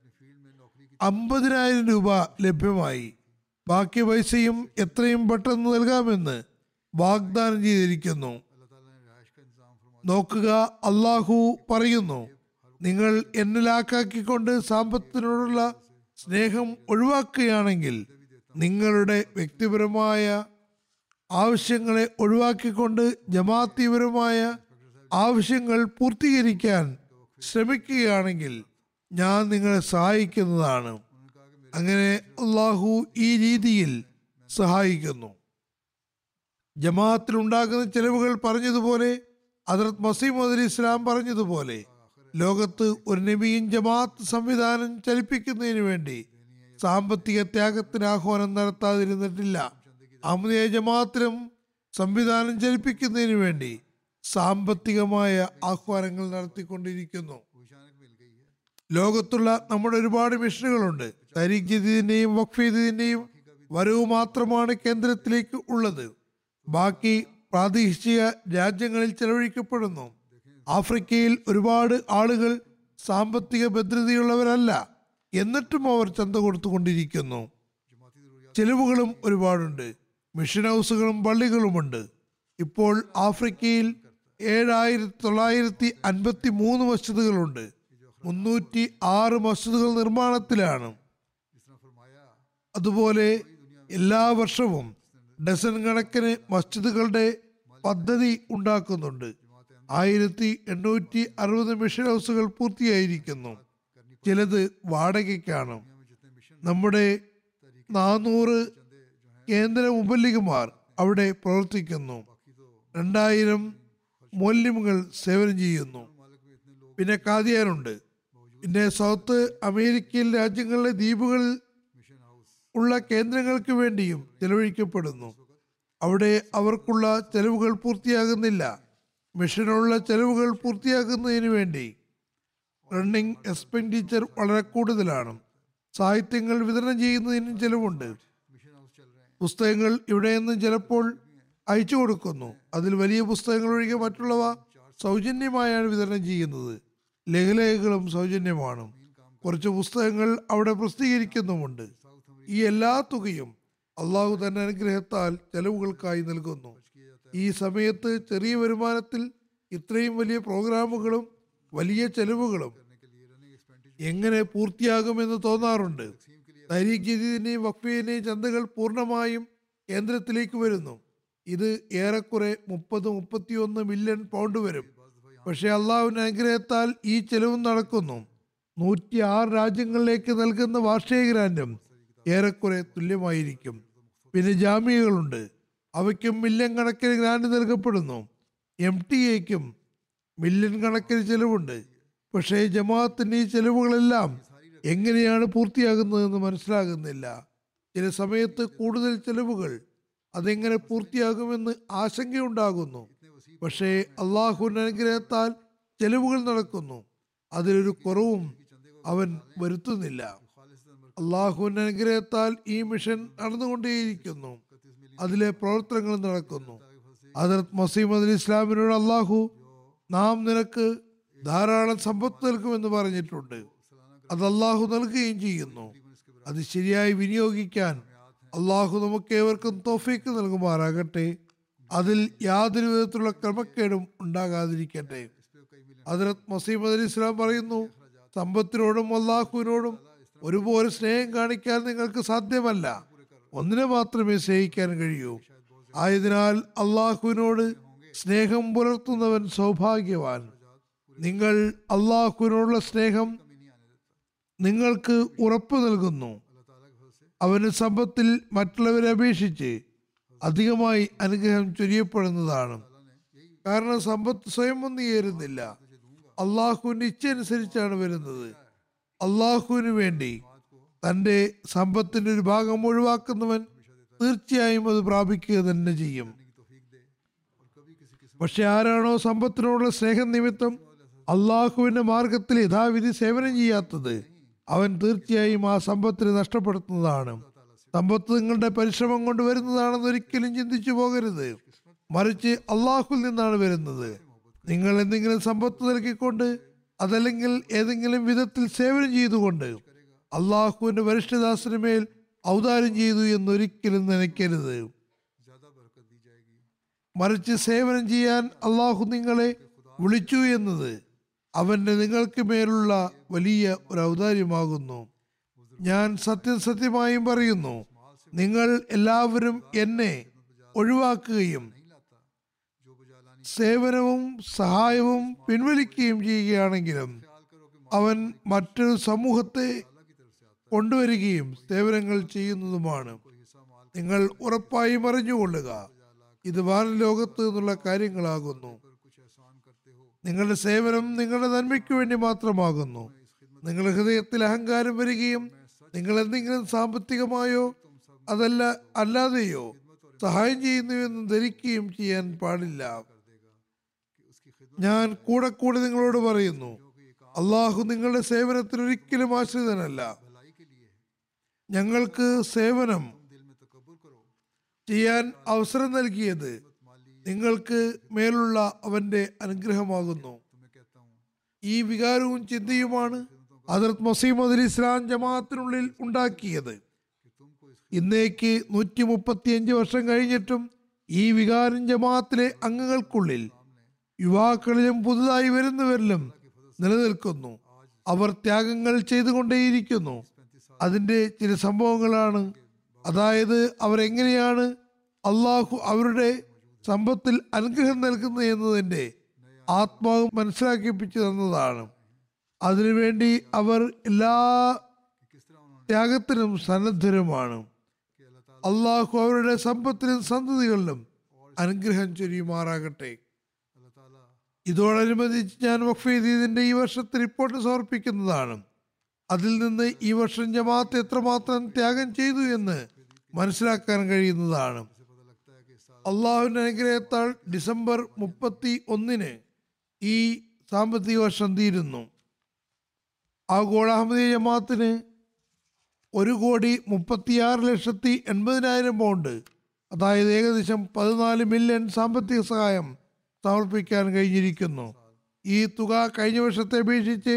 [SPEAKER 2] 50,000 രൂപ ലഭ്യമായി. ബാക്കി പൈസയും എത്രയും പെട്ടെന്ന് നൽകാമെന്ന് വാഗ്ദാനം ചെയ്തിരിക്കുന്നു. നോക്കുക, അള്ളാഹു പറയുന്നു, നിങ്ങൾ എന്നെ ലാക്കാക്കിക്കൊണ്ട് സാമ്പത്തിനോടുള്ള സ്നേഹം ഒഴിവാക്കുകയാണെങ്കിൽ, നിങ്ങളുടെ വ്യക്തിപരമായ ആവശ്യങ്ങളെ ഒഴിവാക്കിക്കൊണ്ട് ജമാഅത്തിപരമായ ആവശ്യങ്ങൾ പൂർത്തീകരിക്കാൻ ശ്രമിക്കുകയാണെങ്കിൽ ഞാൻ നിങ്ങളെ സഹായിക്കുന്നതാണ്. അങ്ങനെ അള്ളാഹു ഈ രീതിയിൽ സഹായിക്കുന്നു. ജമാഅത്തിൽ ഉണ്ടാകുന്ന ചെലവുകൾ പറഞ്ഞതുപോലെ ഹദ്റത്ത് മസീഹ് മൗഊദ് ഇസ്ലാം പറഞ്ഞതുപോലെ ലോകത്ത് ഒരു നബിയും ജമാഅത്ത് സംവിധാനം ചലിപ്പിക്കുന്നതിന് വേണ്ടി സാമ്പത്തിക ത്യാഗത്തിന് ആഹ്വാനം നടത്താതിരുന്നിട്ടില്ല. അഹമ്മദിയ ജമാഅത്തിലും സംവിധാനം ചലിപ്പിക്കുന്നതിന് വേണ്ടി സാമ്പത്തികമായ ആഹ്വാനങ്ങൾ നടത്തിക്കൊണ്ടിരിക്കുന്നു. ലോകത്തുള്ള നമ്മുടെ ഒരുപാട് മിഷനുകളുണ്ട്. തരീഖ് ജദീദിന്റെയും വഖഫ് ജദീദിന്റെയും വരവ് മാത്രമാണ് കേന്ദ്രത്തിലേക്ക് ഉള്ളത്. ബാക്കി പ്രാദേശിക രാജ്യങ്ങളിൽ ചെലവഴിക്കപ്പെടുന്നു. ആഫ്രിക്കയിൽ ഒരുപാട് ആളുകൾ സാമ്പത്തിക ഭദ്രതയുള്ളവരല്ല, എന്നിട്ടും അവർ ചന്ത കൊടുത്തുകൊണ്ടിരിക്കുന്നു. ചെലവുകളും ഒരുപാടുണ്ട്. മിഷൻ ഹൗസുകളും പള്ളികളുമുണ്ട്. ഇപ്പോൾ ആഫ്രിക്കയിൽ 7953 മസ്ജിദുകളുണ്ട്. 306 മസ്ജിദുകൾ നിർമ്മാണത്തിലാണ്. അതുപോലെ എല്ലാ വർഷവും ഡസൻ കണക്കിന് മസ്ജിദുകളുടെ പദ്ധതി ഉണ്ടാക്കുന്നുണ്ട്. 1860 മിഷൻ ഹൗസുകൾ പൂർത്തിയായിരിക്കുന്നു. ചിലത് വാടകയ്ക്കാണ്. നമ്മുടെ 400 കേന്ദ്ര മുബല്ലിഗുമാർ അവിടെ പ്രവർത്തിക്കുന്നു. 2000 മൗലവികൾ സേവനം ചെയ്യുന്നു. പിന്നെ കാദിയാനുണ്ട്. പിന്നെ സൗത്ത് അമേരിക്കൻ രാജ്യങ്ങളിലെ ദ്വീപുകളിൽ ഉള്ള കേന്ദ്രങ്ങൾക്ക് വേണ്ടിയും ചെലവഴിക്കപ്പെടുന്നു. അവിടെ അവർക്കുള്ള ചെലവുകൾ പൂർത്തിയാകുന്നില്ല. മിഷനുള്ള ചെലവുകൾ പൂർത്തിയാക്കുന്നതിന് വേണ്ടി റണ്ണിംഗ് എക്സ്പെൻഡിച്ചർ വളരെ കൂടുതലാണ്. സാഹിത്യങ്ങൾ വിതരണം ചെയ്യുന്നതിനും ചെലവുണ്ട്. പുസ്തകങ്ങൾ ഇവിടെ നിന്നും ചിലപ്പോൾ അയച്ചു കൊടുക്കുന്നു. അതിൽ വലിയ പുസ്തകങ്ങൾ ഒഴികെ മറ്റുള്ളവ സൗജന്യമായാണ് വിതരണം ചെയ്യുന്നത്. ലഘുലേഖകളും സൗജന്യമാണ്. കുറച്ച് പുസ്തകങ്ങൾ അവിടെ പ്രസിദ്ധീകരിക്കുന്നുമുണ്ട്. ഈ എല്ലാ തുകയും അള്ളാഹു തന്നെ അനുഗ്രഹത്താൽ ചെലവുകൾക്കായി നൽകുന്നു. ഈ സമയത്ത് ചെറിയ വരുമാനത്തിൽ ഇത്രയും വലിയ പ്രോഗ്രാമുകളും വലിയ ചെലവുകളും എങ്ങനെ പൂർത്തിയാകുമെന്ന് തോന്നാറുണ്ട്. തരീഖ് ജദീദിന്റെയും വഖഫിന്റെയും ചന്തകൾ പൂർണ്ണമായും കേന്ദ്രത്തിലേക്ക് വരുന്നു. ഇത് ഏറെക്കുറെ 30-31 മില്യൺ പൗണ്ട് വരും. പക്ഷെ അള്ളാഹുവിന്റെ അനുഗ്രഹത്താൽ ഈ ചെലവും നടക്കുന്നു. 106 രാജ്യങ്ങളിലേക്ക് നൽകുന്ന വാർഷിക ഗ്രാന്റും ഏറെക്കുറെ തുല്യമായിരിക്കും. പിന്നെ ജാമ്യകളുണ്ട്. അവയ്ക്കും മില്യൺ കണക്കിന് ഗ്രാന്റ് നൽകപ്പെടുന്നു. MTA-ക്കും മില്യൺ കണക്കിന് ചെലവുണ്ട്. പക്ഷേ ജമാഅത്തിന്റെ ഈ ചെലവുകളെല്ലാം എങ്ങനെയാണ് പൂർത്തിയാകുന്നതെന്ന് മനസ്സിലാകുന്നില്ല. ചില സമയത്ത് കൂടുതൽ ചെലവുകൾ അതെങ്ങനെ പൂർത്തിയാകുമെന്ന് ആശങ്കയുണ്ടാകുന്നു. പക്ഷേ അള്ളാഹുവിന്റെ അനുഗ്രഹത്താൽ ചെലവുകൾ നടക്കുന്നു. അതിലൊരു കുറവും അവൻ വരുത്തുന്നില്ല. അള്ളാഹുവിന്റെ അനുഗ്രഹത്താൽ ഈ മിഷൻ നടന്നുകൊണ്ടേയിരിക്കുന്നു. അതിലെ പ്രവർത്തനങ്ങൾ നടക്കുന്നു. ഹദ്റത്ത് മസീഹ് മൗഊദ് ഇസ്ലാമിനോട് അള്ളാഹു നാം നിനക്ക് ധാരാളം സമ്പത്ത് നൽകുമെന്ന് പറഞ്ഞിട്ടുണ്ട്. അത് അള്ളാഹു നൽകുകയും ചെയ്യുന്നു. അത് ശരിയായി വിനിയോഗിക്കാൻ അള്ളാഹു നമുക്ക് ഏവർക്കും തൗഫീക്ക് നൽകുമാറാകട്ടെ. അതിൽ യാതൊരു വിധത്തിലുള്ള ക്രമക്കേടും ഉണ്ടാകാതിരിക്കട്ടെ. ഹദ്റത്ത് മസീഹ് മൗഊദ് ഇസ്ലാം പറയുന്നു, സമ്പത്തിനോടും അള്ളാഹുവിനോടും ഒരുപോലെ സ്നേഹം കാണിക്കാൻ നിങ്ങൾക്ക് സാധ്യമല്ല. ഒന്നിനെ മാത്രമേ സ്നേഹിക്കാൻ കഴിയൂ. ആയതിനാൽ അള്ളാഹുവിനോട് സ്നേഹം പുലർത്തുന്നവൻ സൗഭാഗ്യവാൻ. നിങ്ങൾ അള്ളാഹുവിനോടുള്ള സ്നേഹം നിങ്ങൾക്ക് ഉറപ്പ് നൽകുന്നു. അവന് സമ്പത്തിൽ മറ്റുള്ളവരെ അപേക്ഷിച്ച് അധികമായി അനുഗ്രഹം ചൊരിയപ്പെടുന്നതാണ്. കാരണം സമ്പത്ത് സ്വയം ഒന്നും ഏറുന്നില്ല, അള്ളാഹുവിന്റെ ഇച്ഛ അനുസരിച്ചാണ് വരുന്നത്. അള്ളാഹുവിന് വേണ്ടി തന്റെ സമ്പത്തിന്റെ ഒരു ഭാഗം ഒഴിവാക്കുന്നവൻ തീർച്ചയായും അത് പ്രാപിക്കുക തന്നെ ചെയ്യും. പക്ഷെ ആരാണോ സമ്പത്തിനോടുള്ള സ്നേഹം നിമിത്തം അള്ളാഹുവിന്റെ മാർഗത്തിൽ യഥാവിധി സേവനം ചെയ്യാത്തത്, അവൻ തീർച്ചയായും ആ സമ്പത്തിനെ നഷ്ടപ്പെടുത്തുന്നതാണ്. സമ്പത്ത് നിങ്ങളുടെ പരിശ്രമം കൊണ്ട് വരുന്നതാണെന്ന് ഒരിക്കലും ചിന്തിച്ചു പോകരുത്. മറിച്ച് അള്ളാഹുവിൽ നിന്നാണ് വരുന്നത്. നിങ്ങൾ എന്തെങ്കിലും സമ്പത്ത് നൽകിക്കൊണ്ട് അതല്ലെങ്കിൽ ഏതെങ്കിലും വിധത്തിൽ സേവനം ചെയ്തുകൊണ്ട് അള്ളാഹുവിന്റെ വരിഷ്ഠദാസന് മേൽ ഔദാര്യം ചെയ്തു എന്നൊരിക്കലും നനയ്ക്കരുത്. മറിച്ച് സേവനം ചെയ്യാൻ അള്ളാഹു നിങ്ങളെ വിളിച്ചു എന്നത് അവന്റെ നിങ്ങൾക്ക് മേലുള്ള വലിയ ഒരു ഔദാര്യമാകുന്നു. ഞാൻ സത്യമായും പറയുന്നു, നിങ്ങൾ എല്ലാവരും എന്നെ ഒഴിവാക്കുകയും സേവനവും സഹായവും പിൻവലിക്കുകയും ചെയ്യുകയാണെങ്കിലും അവൻ മറ്റൊരു സമൂഹത്തെ കൊണ്ടുവരികയും സേവനങ്ങൾ ചെയ്യുന്നതുമാണ്. നിങ്ങൾ ഉറപ്പായും അറിഞ്ഞുകൊള്ളുക, ഇത് വാനലോകത്ത് നിന്നുള്ള കാര്യങ്ങളാകുന്നു. നിങ്ങളുടെ സേവനം നിങ്ങളുടെ നന്മയ്ക്ക് വേണ്ടി മാത്രമാകുന്നു. നിങ്ങളുടെ ഹൃദയത്തിൽ അഹങ്കാരം വരികയും നിങ്ങൾ എന്തെങ്കിലും സാമ്പത്തികമായോ അല്ലാതെയോ സഹായം ചെയ്യുന്നുവെന്ന് ധരിക്കുകയും ചെയ്യാൻ പാടില്ല. ഞാൻ കൂടെ കൂടെ നിങ്ങളോട് പറയുന്നു, അള്ളാഹു നിങ്ങളുടെ സേവനത്തിന് ഒരിക്കലും ആശ്രിതനല്ല. ഞങ്ങൾക്ക് സേവനം ചെയ്യാൻ അവസരം നൽകിയത് നിങ്ങൾക്ക് മേലുള്ള അവന്റെ അനുഗ്രഹമാകുന്നു. ഈ വികാരവും ചിന്തയുമാണ് ഹദ്റത്ത് മസീഹ് അലി ഇസ്ലാം ജമാഅത്തിനുള്ളിൽ ഉണ്ടാക്കിയത്. ഇന്നേക്ക് 135 വർഷം കഴിഞ്ഞിട്ടും ഈ വികാരം ജമാഅത്തിലെ അംഗങ്ങൾക്കുള്ളിൽ, യുവാക്കളിലും പുതുതായി വരുന്നവരിലും നിലനിൽക്കുന്നു. അവർ ത്യാഗങ്ങൾ ചെയ്തുകൊണ്ടേയിരിക്കുന്നു. അതിന്റെ ചില സംഭവങ്ങളാണ്, അതായത് അവരെങ്ങനെയാണ് അള്ളാഹു അവരുടെ സമ്പത്തിൽ അനുഗ്രഹം നൽകുന്നത് എന്നതിന്റെ ആത്മാവ് മനസ്സിലാക്കിപ്പിച്ചു തന്നതാണ്. അതിനുവേണ്ടി അവർ എല്ലാ ത്യാഗത്തിനും സന്നദ്ധരുമാണ്. അള്ളാഹു അവരുടെ സമ്പത്തിലും സന്തതികളിലും അനുഗ്രഹം ചൊരിയുമാറാകട്ടെ. ഇതോടനുബന്ധിച്ച് ഞാൻ വഖഫ് ചെയ്തതിന്റെ ഈ വർഷത്തെ റിപ്പോർട്ട് സമർപ്പിക്കുന്നതാണ്. അതിൽ നിന്ന് ഈ വർഷം ജമാഅത്ത് എത്രമാത്രം ത്യാഗം ചെയ്തു എന്ന് മനസ്സിലാക്കാൻ കഴിയുന്നതാണ്. അള്ളാഹുവിന്റെ അനുഗ്രഹത്താൽ ഡിസംബർ 31 ഈ സാമ്പത്തിക വർഷം തീരുന്നു. ആഗോള അഹമ്മദീയ ജമാഅത്തിന് 1,36,80,000 പൗണ്ട്, അതായത് ഏകദേശം 14 മില്യൺ സാമ്പത്തിക സഹായം സമർപ്പിക്കാൻ കഴിഞ്ഞിരിക്കുന്നു. ഈ തുക കഴിഞ്ഞ വർഷത്തെ അപേക്ഷിച്ച്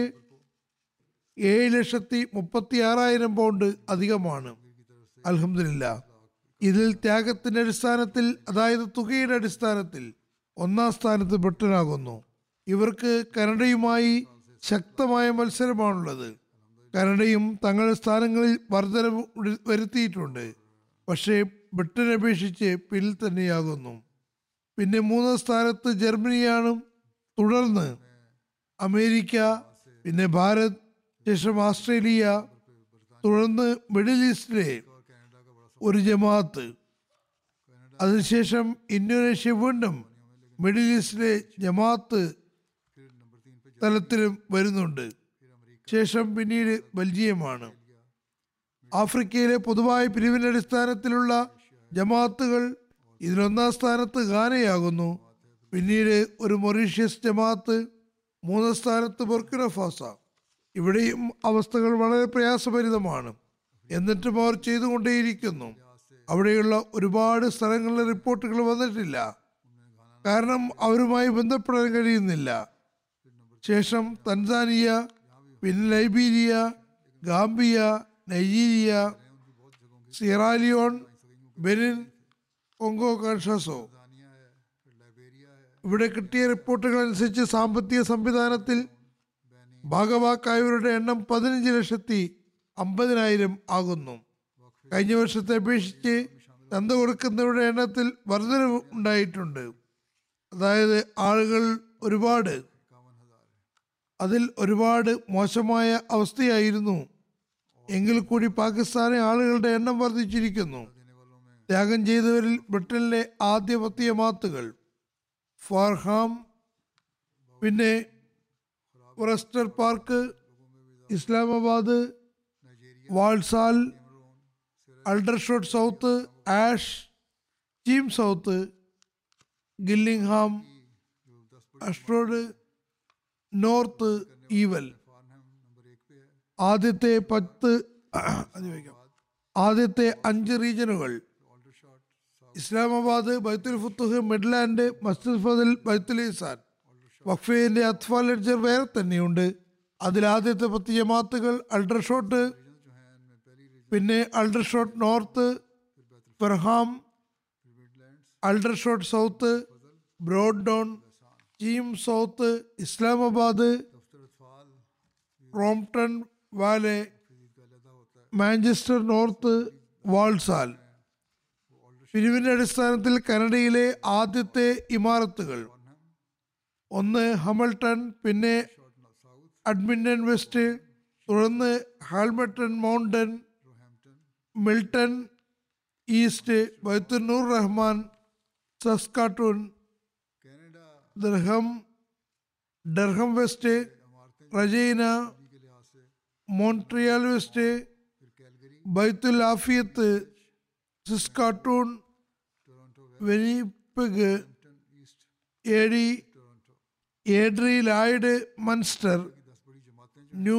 [SPEAKER 2] 7,36,000 പൗണ്ട് അധികമാണ്. അൽഹംദുലില്ലാഹ്. ഇതിൽ ത്യാഗത്തിന്റെ അടിസ്ഥാനത്തിൽ, അതായത് തുകയുടെ അടിസ്ഥാനത്തിൽ ഒന്നാം സ്ഥാനത്ത് ബ്രിട്ടനാകുന്നു. ഇവർക്ക് കാനഡയുമായി ശക്തമായ മത്സരമാണുള്ളത്. കാനഡയും തങ്ങളുടെ സ്ഥാനങ്ങളിൽ വർധനവ് വരുത്തിയിട്ടുണ്ട്. പക്ഷേ ബ്രിട്ടനെ അപേക്ഷിച്ച് പിന്നിൽ തന്നെയാകുന്നു. പിന്നെ 3ാം സ്ഥാനത്ത് ജർമ്മനിയാണ്, തുടർന്ന് അമേരിക്ക, പിന്നെ ഭാരത്, ശേഷം ഓസ്ട്രേലിയ, തുടർന്ന് മിഡിൽ ഈസ്റ്റിലെ ഒരു ജമാഅത്ത്, അതിനുശേഷം ഇന്തോനേഷ്യ, വീണ്ടും മിഡിൽ ഈസ്റ്റിലെ ജമാഅത്ത് തലത്തിലും വരുന്നുണ്ട്. ശേഷം പിന്നീട് ബെൽജിയമാണ്. ആഫ്രിക്കയിലെ പൊതുവായ പിരിവിന്റെ അടിസ്ഥാനത്തിലുള്ള ജമാഅത്തുകൾ ഇതിൽ 1ാം സ്ഥാനത്ത് ഗാനയാകുന്നു. പിന്നീട് ഒരു മൊറീഷ്യസ് ജമാഅത്ത്, 3ാം സ്ഥാനത്ത് ബുർക്കിന ഫാസ. ഇവിടെയും അവസ്ഥകൾ വളരെ പ്രയാസഭരിതമാണ്. എന്നിട്ടും അവർ ചെയ്തുകൊണ്ടേയിരിക്കുന്നു. അവിടെയുള്ള ഒരുപാട് സ്ഥലങ്ങളിലെ റിപ്പോർട്ടുകൾ വന്നിട്ടില്ല, കാരണം അവരുമായി ബന്ധപ്പെടാൻ കഴിയുന്നില്ല. ശേഷം തൻസാനിയ, പിന്നെ Liberia, Gambia, Nigeria, Sierra Leone, Benin, Congo Kinshasa. ഇവിടെ കിട്ടിയ റിപ്പോർട്ടുകൾ അനുസരിച്ച് സാമ്പത്തിക സംവിധാനത്തിൽ ഭാഗവാക്കായവരുടെ എണ്ണം 15,50,000 ആകുന്നു. കഴിഞ്ഞ വർഷത്തെ അപേക്ഷിച്ച് ചന്ത കൊടുക്കുന്നവരുടെ എണ്ണത്തിൽ വർധനവ് ഉണ്ടായിട്ടുണ്ട്. അതായത് ആളുകൾ അതിൽ ഒരുപാട് മോശമായ അവസ്ഥയായിരുന്നു. എങ്കിൽ കൂടി പാകിസ്ഥാനിലെ ആളുകളുടെ എണ്ണം വർദ്ധിച്ചിരിക്കുന്നു. ത്യാഗം ചെയ്തവരിൽ ബ്രിട്ടനിലെ ആദ്യ 10 ജമാഅത്തുകൾ ഫാർഹാം, പിന്നെ Forester Park, Islamabad, Walsall, Aldershot South, Ash, Cheam South, ഗില്ലിംഗ്ഹാം, അഷ്ട്രോഡ്, നോർത്ത് ഈവൽ. ആദ്യത്തെ 5 റീജനുകൾ ഇസ്ലാമാബാദ്, ബൈത്തുൽ ഫുത്തുഹ്, മിഡ്ലാൻഡ്, മസ്ജിദ് ഫദൽ, ബൈത്തുൽ ഇസാൻ. വഖഫിന്റെ അത്ഫാൽ ലെഡ്ജർ വേറെ തന്നെയുണ്ട്. അതിൽ ആദ്യത്തെ 10 ജമാഅത്തുകൾ അൾഡർഷോട്ട്, പിന്നെ Aldershot North, Farnham, Aldershot South, ബ്രോഡ്ഡോൺ, Cheam South, Islamabad, Crompton Vale, Manchester North, Walsall. പിരിവിന്റെ അടിസ്ഥാനത്തിൽ കാനഡയിലെ ആദ്യത്തെ ഇമാരത്തുകൾ 1 ഹമിൽട്ടൺ, പിന്നെ അഡ്മിന്റൺ വെസ്റ്റ്, തുടർന്ന് Hamilton Mountain, Milton East, Baitunnur Rahman, Saskatoon, Durham, Durham West, Regina, Montreal West, Baitul Afiyat, Saskatoon, വെനിപെഗ്, ഏഡ്രി ലായ്ഡ്, മൻസ്റ്റർ, new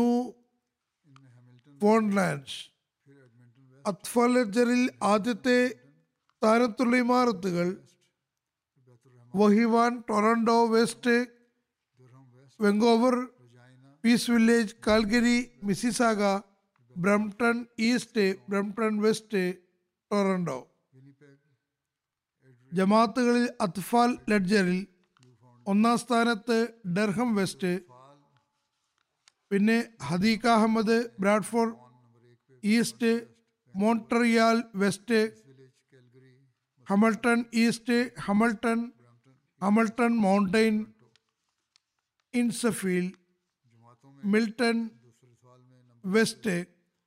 [SPEAKER 2] ഫോൺലാൻഡ്. അത്ഫൽ ലെഡ്ജറിൽ ആദ്യത്തെ സ്ഥാനത്തുള്ള ഇമാരത്തുകൾ Vaughan, Toronto West, Vancouver, Peace Village, Calgary, Mississauga, Brampton East, Brampton West, Toronto. ജമാഅത്തുകളിൽ അത്ഫാൽ ലെഡ്ജറിൽ ഒന്നാം സ്ഥാനത്ത് ഡർഹം വെസ്റ്റ്, പിന്നെ Hadiqa Ahmad, Bradford East, Montreal West, Hamilton East, Hamilton Mountain, Innisfil, Milton West,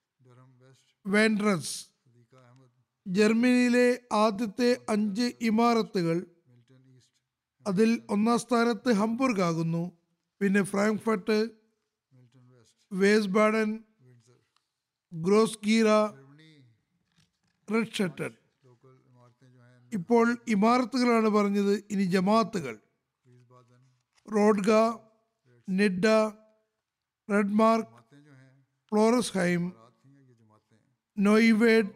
[SPEAKER 2] വേൻഡ്രസ്. ജർമ്മനിയിലെ ആദ്യത്തെ 5 ഇമാരത്തുകൾ, അതിൽ ഒന്നാം സ്ഥാനത്ത് ഹംബുർഗ് ആകുന്നു, പിന്നെ ഫ്രാങ്ക്ഫർട്ട്, വേസ്ബാഡൻ, ഗ്രോസ്ഗീറ, റെഡ്ഷട്ടൺ. ഇപ്പോൾ ഇമാരത്തുകളാണ് പറഞ്ഞത്. ഇനി ജമാഅത്തുകൾ: Rodgau, Nidda, Rodermark, Florsheim, Neuwied,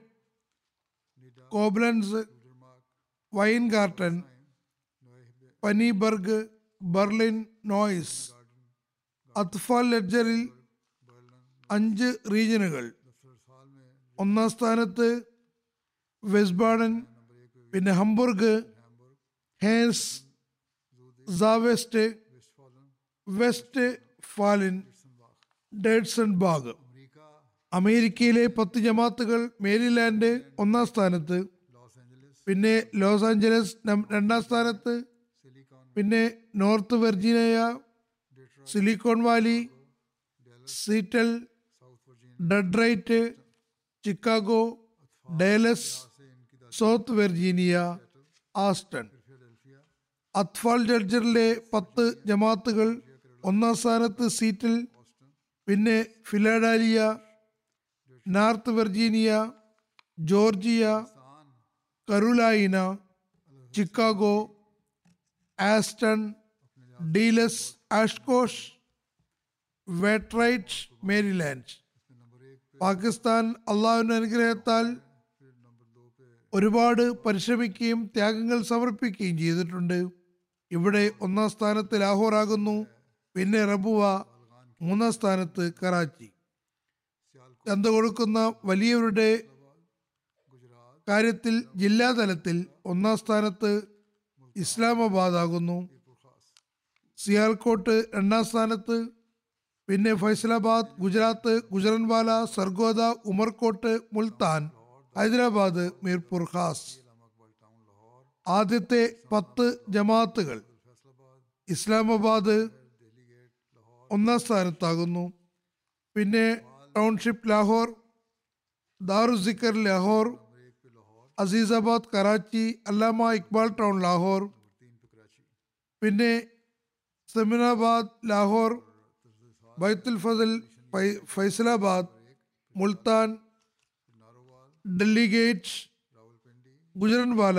[SPEAKER 2] Koblenz, Weingarten, Pinneberg, Berlin, Neuss. Atfal ലെഡ്ജറിൽ 5 റീജിയനുകൾ. ഒന്നാം സ്ഥാനത്ത് വെസ്ബാഡൻ, പിന്നെ ഹംബുർഗ്, ഹേൻസ്, സാവെസ്റ്റ്, വെസ്റ്റ് ഫാലിൻ, ഡേഡ്സൺബാഗ്. അമേരിക്കയിലെ 10 ജമാഅത്തുകൾ: മേരിലാൻഡ് ഒന്നാം സ്ഥാനത്ത്, പിന്നെ ലോസ് ആഞ്ചലസ് രണ്ടാം സ്ഥാനത്ത്, പിന്നെ North Virginia, Silicon Valley, Seattle, Detroit, Chicago, Dallas, South Virginia, Austin. Atfal ലെഡ്ജറിലെ 10 ജമാഅത്തുകൾ: ഒന്നാം സ്ഥാനത്ത് സീറ്റൽ, പിന്നെ Philadelphia, North Virginia, Georgia, Carolina, Chicago, Austin, Dallas, Oshkosh, Detroit, Maryland. Pakistan അള്ളാഹുവിന്റെ അനുഗ്രഹത്താൽ ഒരുപാട് പരിശ്രമിക്കുകയും ത്യാഗങ്ങൾ സമർപ്പിക്കുകയും ചെയ്തിട്ടുണ്ട്. ഇവിടെ ഒന്നാം സ്ഥാനത്ത് ലാഹോർ ആകുന്നു, പിന്നെ റബുവ, മൂന്നാം സ്ഥാനത്ത് കറാച്ചി. ചന്ത കൊടുക്കുന്ന വലിയവരുടെ കാര്യത്തിൽ ജില്ലാതലത്തിൽ ഒന്നാം സ്ഥാനത്ത് ഇസ്ലാമാബാദ് ആകുന്നു, സിയാൽകോട്ട് രണ്ടാം സ്ഥാനത്ത്, പിന്നെ ഫൈസലാബാദ്, ഗുജറാത്ത്, ഗുജറൻവാല, സർഗോദ, ഉമർകോട്ട്, മുൽത്താൻ, ഹൈദരാബാദ്, മീർപുർ ഖാസ്. ആദ്യത്തെ 10 ജമാഅത്തുകൾ: ഇസ്ലാമാബാദ് ഒന്നാം സ്ഥാനത്താകുന്നു, പിന്നെ ടൗൺഷിപ്പ് ലാഹോർ, ദാറുസിക്കർ ലാഹോർ, അസീസാബാദ് കറാച്ചി, അല്ലാമ ഇക്ബാൽ ടൗൺ ലാഹോർ, പിന്നെ സെമിനാബാദ് ലാഹോർ, ബൈത്തുൽ ഫസൽ ഫൈസലാബാദ്, മുൽത്താൻ, ഡെലിഗേറ്റ്, ഗുജറൻവാല.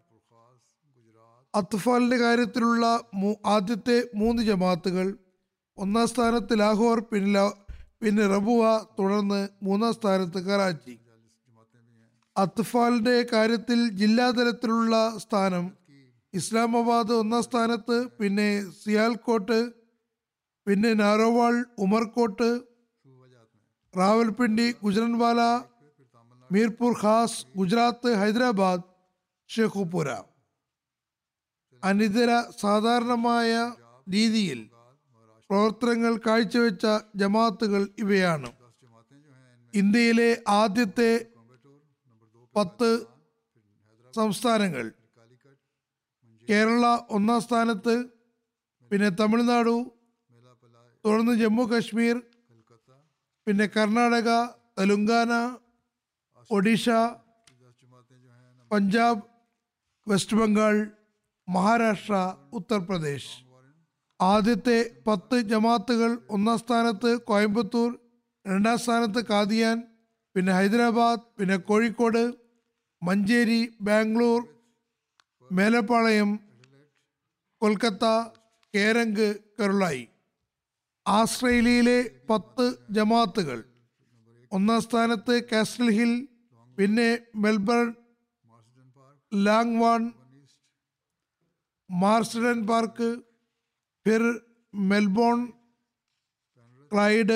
[SPEAKER 2] അത്ഫാലിന്റെ കാര്യത്തിലുള്ള ആദ്യത്തെ 3 ജമാഅത്തുകൾ: ഒന്നാം സ്ഥാനത്ത് ലാഹോർ, പിന്നെ റബുവ, തുടർന്ന് മൂന്നാം സ്ഥാനത്ത് കറാച്ചി. അത്ഫാലിന്റെ കാര്യത്തിൽ ജില്ലാതലത്തിലുള്ള സ്ഥാനം: ഇസ്ലാമാബാദ് ഒന്നാം സ്ഥാനത്ത്, പിന്നെ സിയാൽകോട്ട്, പിന്നെ നാരോവാൾ, ഉമർകോട്ട്, റാവൽപിണ്ടി, ഗുജറൻവാല, മീർപുർ ഖാസ്, ഗുജറാത്ത്, ഹൈദരാബാദ്, ഷേഖുപുര. അനിതര സാധാരണമായ രീതിയിൽ പ്രവർത്തനങ്ങൾ കാഴ്ചവെച്ച ജമാഅത്തുകൾ ഇവയാണ്. ഇന്ത്യയിലെ ആദ്യത്തെ 10 സംസ്ഥാനങ്ങൾ: കേരള ഒന്നാം സ്ഥാനത്ത്, പിന്നെ തമിഴ്നാടു, തുടർന്ന് ജമ്മു കാശ്മീർ, പിന്നെ കർണാടക, തെലുങ്കാന, ഒഡീഷ, പഞ്ചാബ്, വെസ്റ്റ് ബംഗാൾ, മഹാരാഷ്ട്ര, ഉത്തർപ്രദേശ്. ആദ്യത്തെ 10 ജമാഅത്തുകൾ ഒന്നാം സ്ഥാനത്ത് കോയമ്പത്തൂർ, രണ്ടാം സ്ഥാനത്ത് കാദിയാൻ, പിന്നെ ഹൈദരാബാദ്, പിന്നെ കോഴിക്കോട്, മഞ്ചേരി, ബാംഗ്ലൂർ, മേലപ്പാളയം, കൊൽക്കത്ത, കേരങ്ക്, കരുളായി. ആസ്ട്രേലിയയിലെ 10 ജമാഅത്തുകൾ ഒന്നാം സ്ഥാനത്ത് കാസ്റ്റൽ ഹിൽ, പിന്നെ മെൽബൺ, ലാംഗ്വാൺ, മാർസ്ഡൻ പാർക്ക്, फिर Melbourne, Clyde,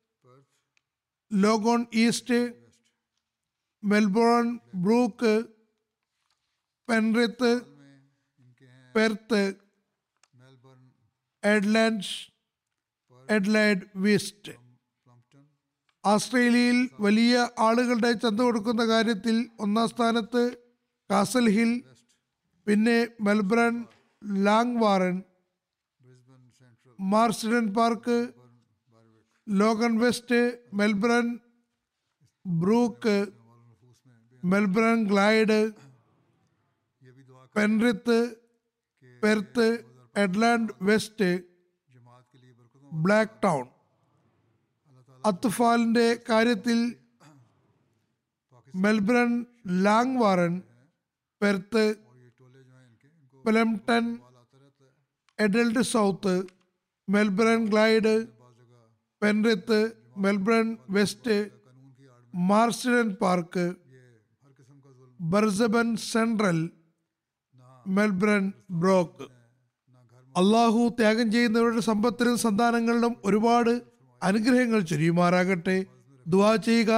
[SPEAKER 2] Logan East, Melbourne, Brook, Penrith, Perth, Adelaide West. ആസ്ട്രേലിയയിൽ വലിയ ആളുകളുടെ ചന്ത കൊടുക്കുന്ന കാര്യത്തിൽ ഒന്നാം സ്ഥാനത്ത് കാസൽ ഹിൽ, പിന്നെ Melbourne, Langwarrin, Marsden Park, Logan West, Melbourne, Brook, Melbourne Clyde, Penrith, Perth, Adelaide West, Blacktown. അത്ഫാലിന്റെ കാര്യത്തിൽ Melbourne, Langwarrin, Perth, Plumpton, Adelaide South, Melbourne Clyde, Penrith, Melbourne West, Marsden Park, Brisbane Central, Melbourne Brook. അള്ളാഹു ത്യാഗം ചെയ്യുന്നവരുടെ സമ്പത്തിനും സന്താനങ്ങളിലും ഒരുപാട് അനുഗ്രഹങ്ങൾ ചൊരിയുമാറാകട്ടെ. ദുആ ചെയ്യുക,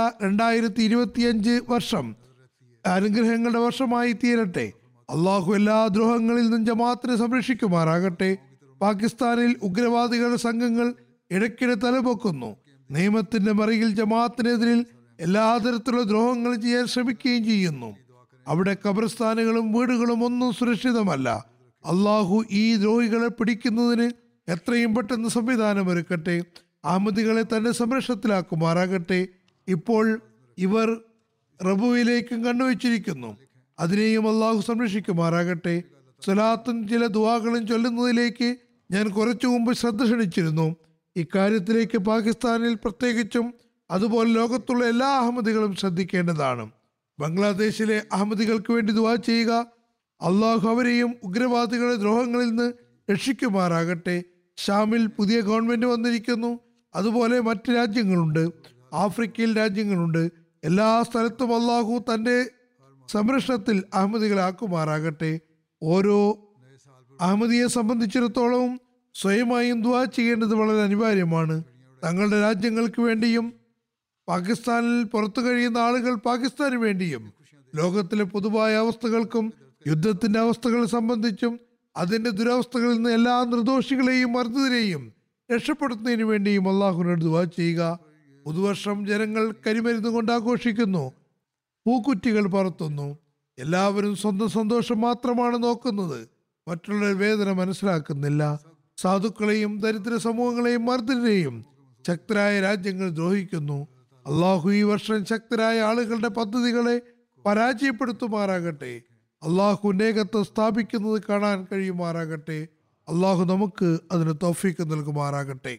[SPEAKER 2] 2025 വർഷം അനുഗ്രഹങ്ങളുടെ വർഷമായി തീരട്ടെ. അള്ളാഹു എല്ലാ ദ്രോഹങ്ങളിൽ നിന്നും ജമാഅത്തിനെ സംരക്ഷിക്കുമാറാകട്ടെ. പാകിസ്ഥാനിൽ ഉഗ്രവാദികളുടെ സംഘങ്ങൾ ഇടയ്ക്കിടെ തലപൊക്കുന്നു. നിയമത്തിന്റെ മറയിൽ ജമാഅത്തിനെതിരിൽ എല്ലാ തരത്തിലുള്ള ദ്രോഹങ്ങളും ചെയ്യാൻ ശ്രമിക്കുകയും ചെയ്യുന്നു. അവിടെ ഖബർസ്ഥാനുകളും വീടുകളും ഒന്നും സുരക്ഷിതമല്ല. അള്ളാഹു ഈ ദ്രോഹികളെ പിടിക്കുന്നതിന് എത്രയും പെട്ടെന്ന് സംവിധാനമൊരുക്കട്ടെ. അഹമ്മദികളെ തന്റെ സംരക്ഷണത്തിലാക്കുമാറാകട്ടെ. ഇപ്പോൾ ഇവർ റബുവിലേക്കും കണ്ണുവെച്ചിരിക്കുന്നു. അതിനെയും അള്ളാഹു സംരക്ഷിക്കുമാറാകട്ടെ. സ്വലാത്തും ചില ദുആകളും ചൊല്ലുന്നതിലേക്ക് ഞാൻ കുറച്ചു മുമ്പ് ശ്രദ്ധ ക്ഷണിച്ചിരുന്നു. ഇക്കാര്യത്തിലേക്ക് പാകിസ്ഥാനിൽ പ്രത്യേകിച്ചും അതുപോലെ ലോകത്തുള്ള എല്ലാ അഹമ്മദികളും ശ്രദ്ധിക്കേണ്ടതാണ്. ബംഗ്ലാദേശിലെ അഹമ്മദികൾക്ക് വേണ്ടി ദുആ ചെയ്യുക. അള്ളാഹു അവരെയും ഉഗ്രവാദികളുടെ ദ്രോഹങ്ങളിൽ നിന്ന് രക്ഷിക്കുമാറാകട്ടെ. ഷാമിൽ പുതിയ ഗവൺമെന്റ് വന്നിരിക്കുന്നു. അതുപോലെ മറ്റ് രാജ്യങ്ങളുണ്ട്, ആഫ്രിക്കയിൽ രാജ്യങ്ങളുണ്ട്. എല്ലാ സ്ഥലത്തും അള്ളാഹു തന്റെ സംരക്ഷണത്തിൽ അഹമ്മദികളെ ആക്കുമാറാകട്ടെ. ഓരോ അഹമ്മദിയെ സംബന്ധിച്ചിടത്തോളം സ്വയമായും ദുആ ചെയ്യേണ്ടത് വളരെ അനിവാര്യമാണ്. തങ്ങളുടെ രാജ്യങ്ങൾക്ക് വേണ്ടിയും പാകിസ്ഥാനിൽ പുറത്തു കഴിയുന്ന ആളുകൾ പാകിസ്ഥാന് വേണ്ടിയും ലോകത്തിലെ പൊതുവായ അവസ്ഥകൾക്കും യുദ്ധത്തിന്റെ അവസ്ഥകളെ സംബന്ധിച്ചും അതിന്റെ ദുരവസ്ഥകളിൽ നിന്ന് എല്ലാ നിർദോഷികളെയും മർദ്ദിതരെയും രക്ഷപ്പെടുത്തുന്നതിന് വേണ്ടിയും അള്ളാഹുവിനോട് ദുആ ചെയ്യുക. പുതുവർഷം ജനങ്ങൾ കരിമരുന്ന് കൊണ്ട് ആഘോഷിക്കുന്നു, പൂക്കുറ്റികൾ പറത്തുന്നു. എല്ലാവരും സ്വന്തം സന്തോഷം മാത്രമാണ് നോക്കുന്നത്, മറ്റുള്ള വേദന മനസ്സിലാക്കുന്നില്ല. സാധുക്കളെയും ദരിദ്ര സമൂഹങ്ങളെയും മർദ്ദനെയും ശക്തരായ രാജ്യങ്ങൾ ദ്രോഹിക്കുന്നു. അള്ളാഹു ഈ വർഷം ശക്തരായ ആളുകളുടെ പദ്ധതികളെ പരാജയപ്പെടുത്തുമാറാകട്ടെ. അള്ളാഹുവിന്റെ ഏകത്വം സ്ഥാപിക്കുന്നത് കാണാൻ കഴിയുമാറാകട്ടെ. അള്ളാഹു നമുക്ക് അതിന് തൗഫീഖ് നൽകുമാറാകട്ടെ.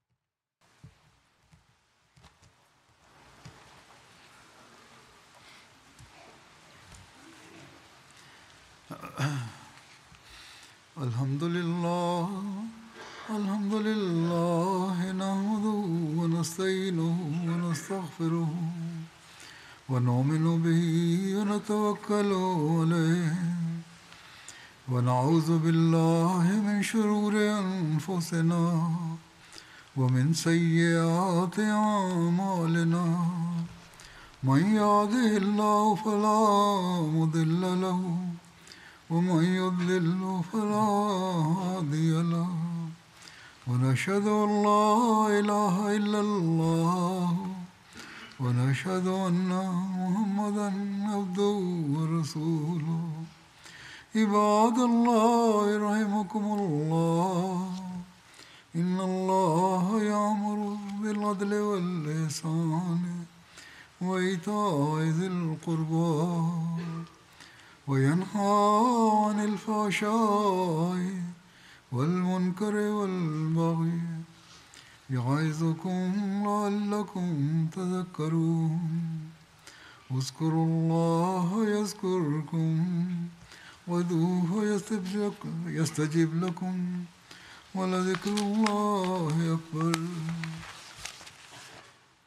[SPEAKER 1] അൽഹംദുലില്ലാഹ് നഹ്മദുഹു വനസ്തഈനുഹു വനസ്തഗ്ഫിറുഹു വനുഅ്മിനു ബിഹി വനതവക്കലു അലൈഹി വനഊദു ബില്ലാഹി മിൻ ശുറൂരി അൻഫുസിനാ വമിൻ സയ്യിആതി അഅ്മാലിനാ മൻ യഹ്ദിഹില്ലാഹു ഫലാ മുദില്ല ലഹു ومن يضلل فلا هادي له ونشهد أن لا إله إلا الله ونشهد أن محمدا عبده ورسوله عباد الله رحمكم الله إن الله يأمر بالعدل والإحسان وإيتاء ذي القربى وينهى عن الفحشاء والمنكر والبغي يعظكم لعلكم تذكرون اذكروا الله يذكركم وادعوه يستجب لكم ولذكر الله أكبر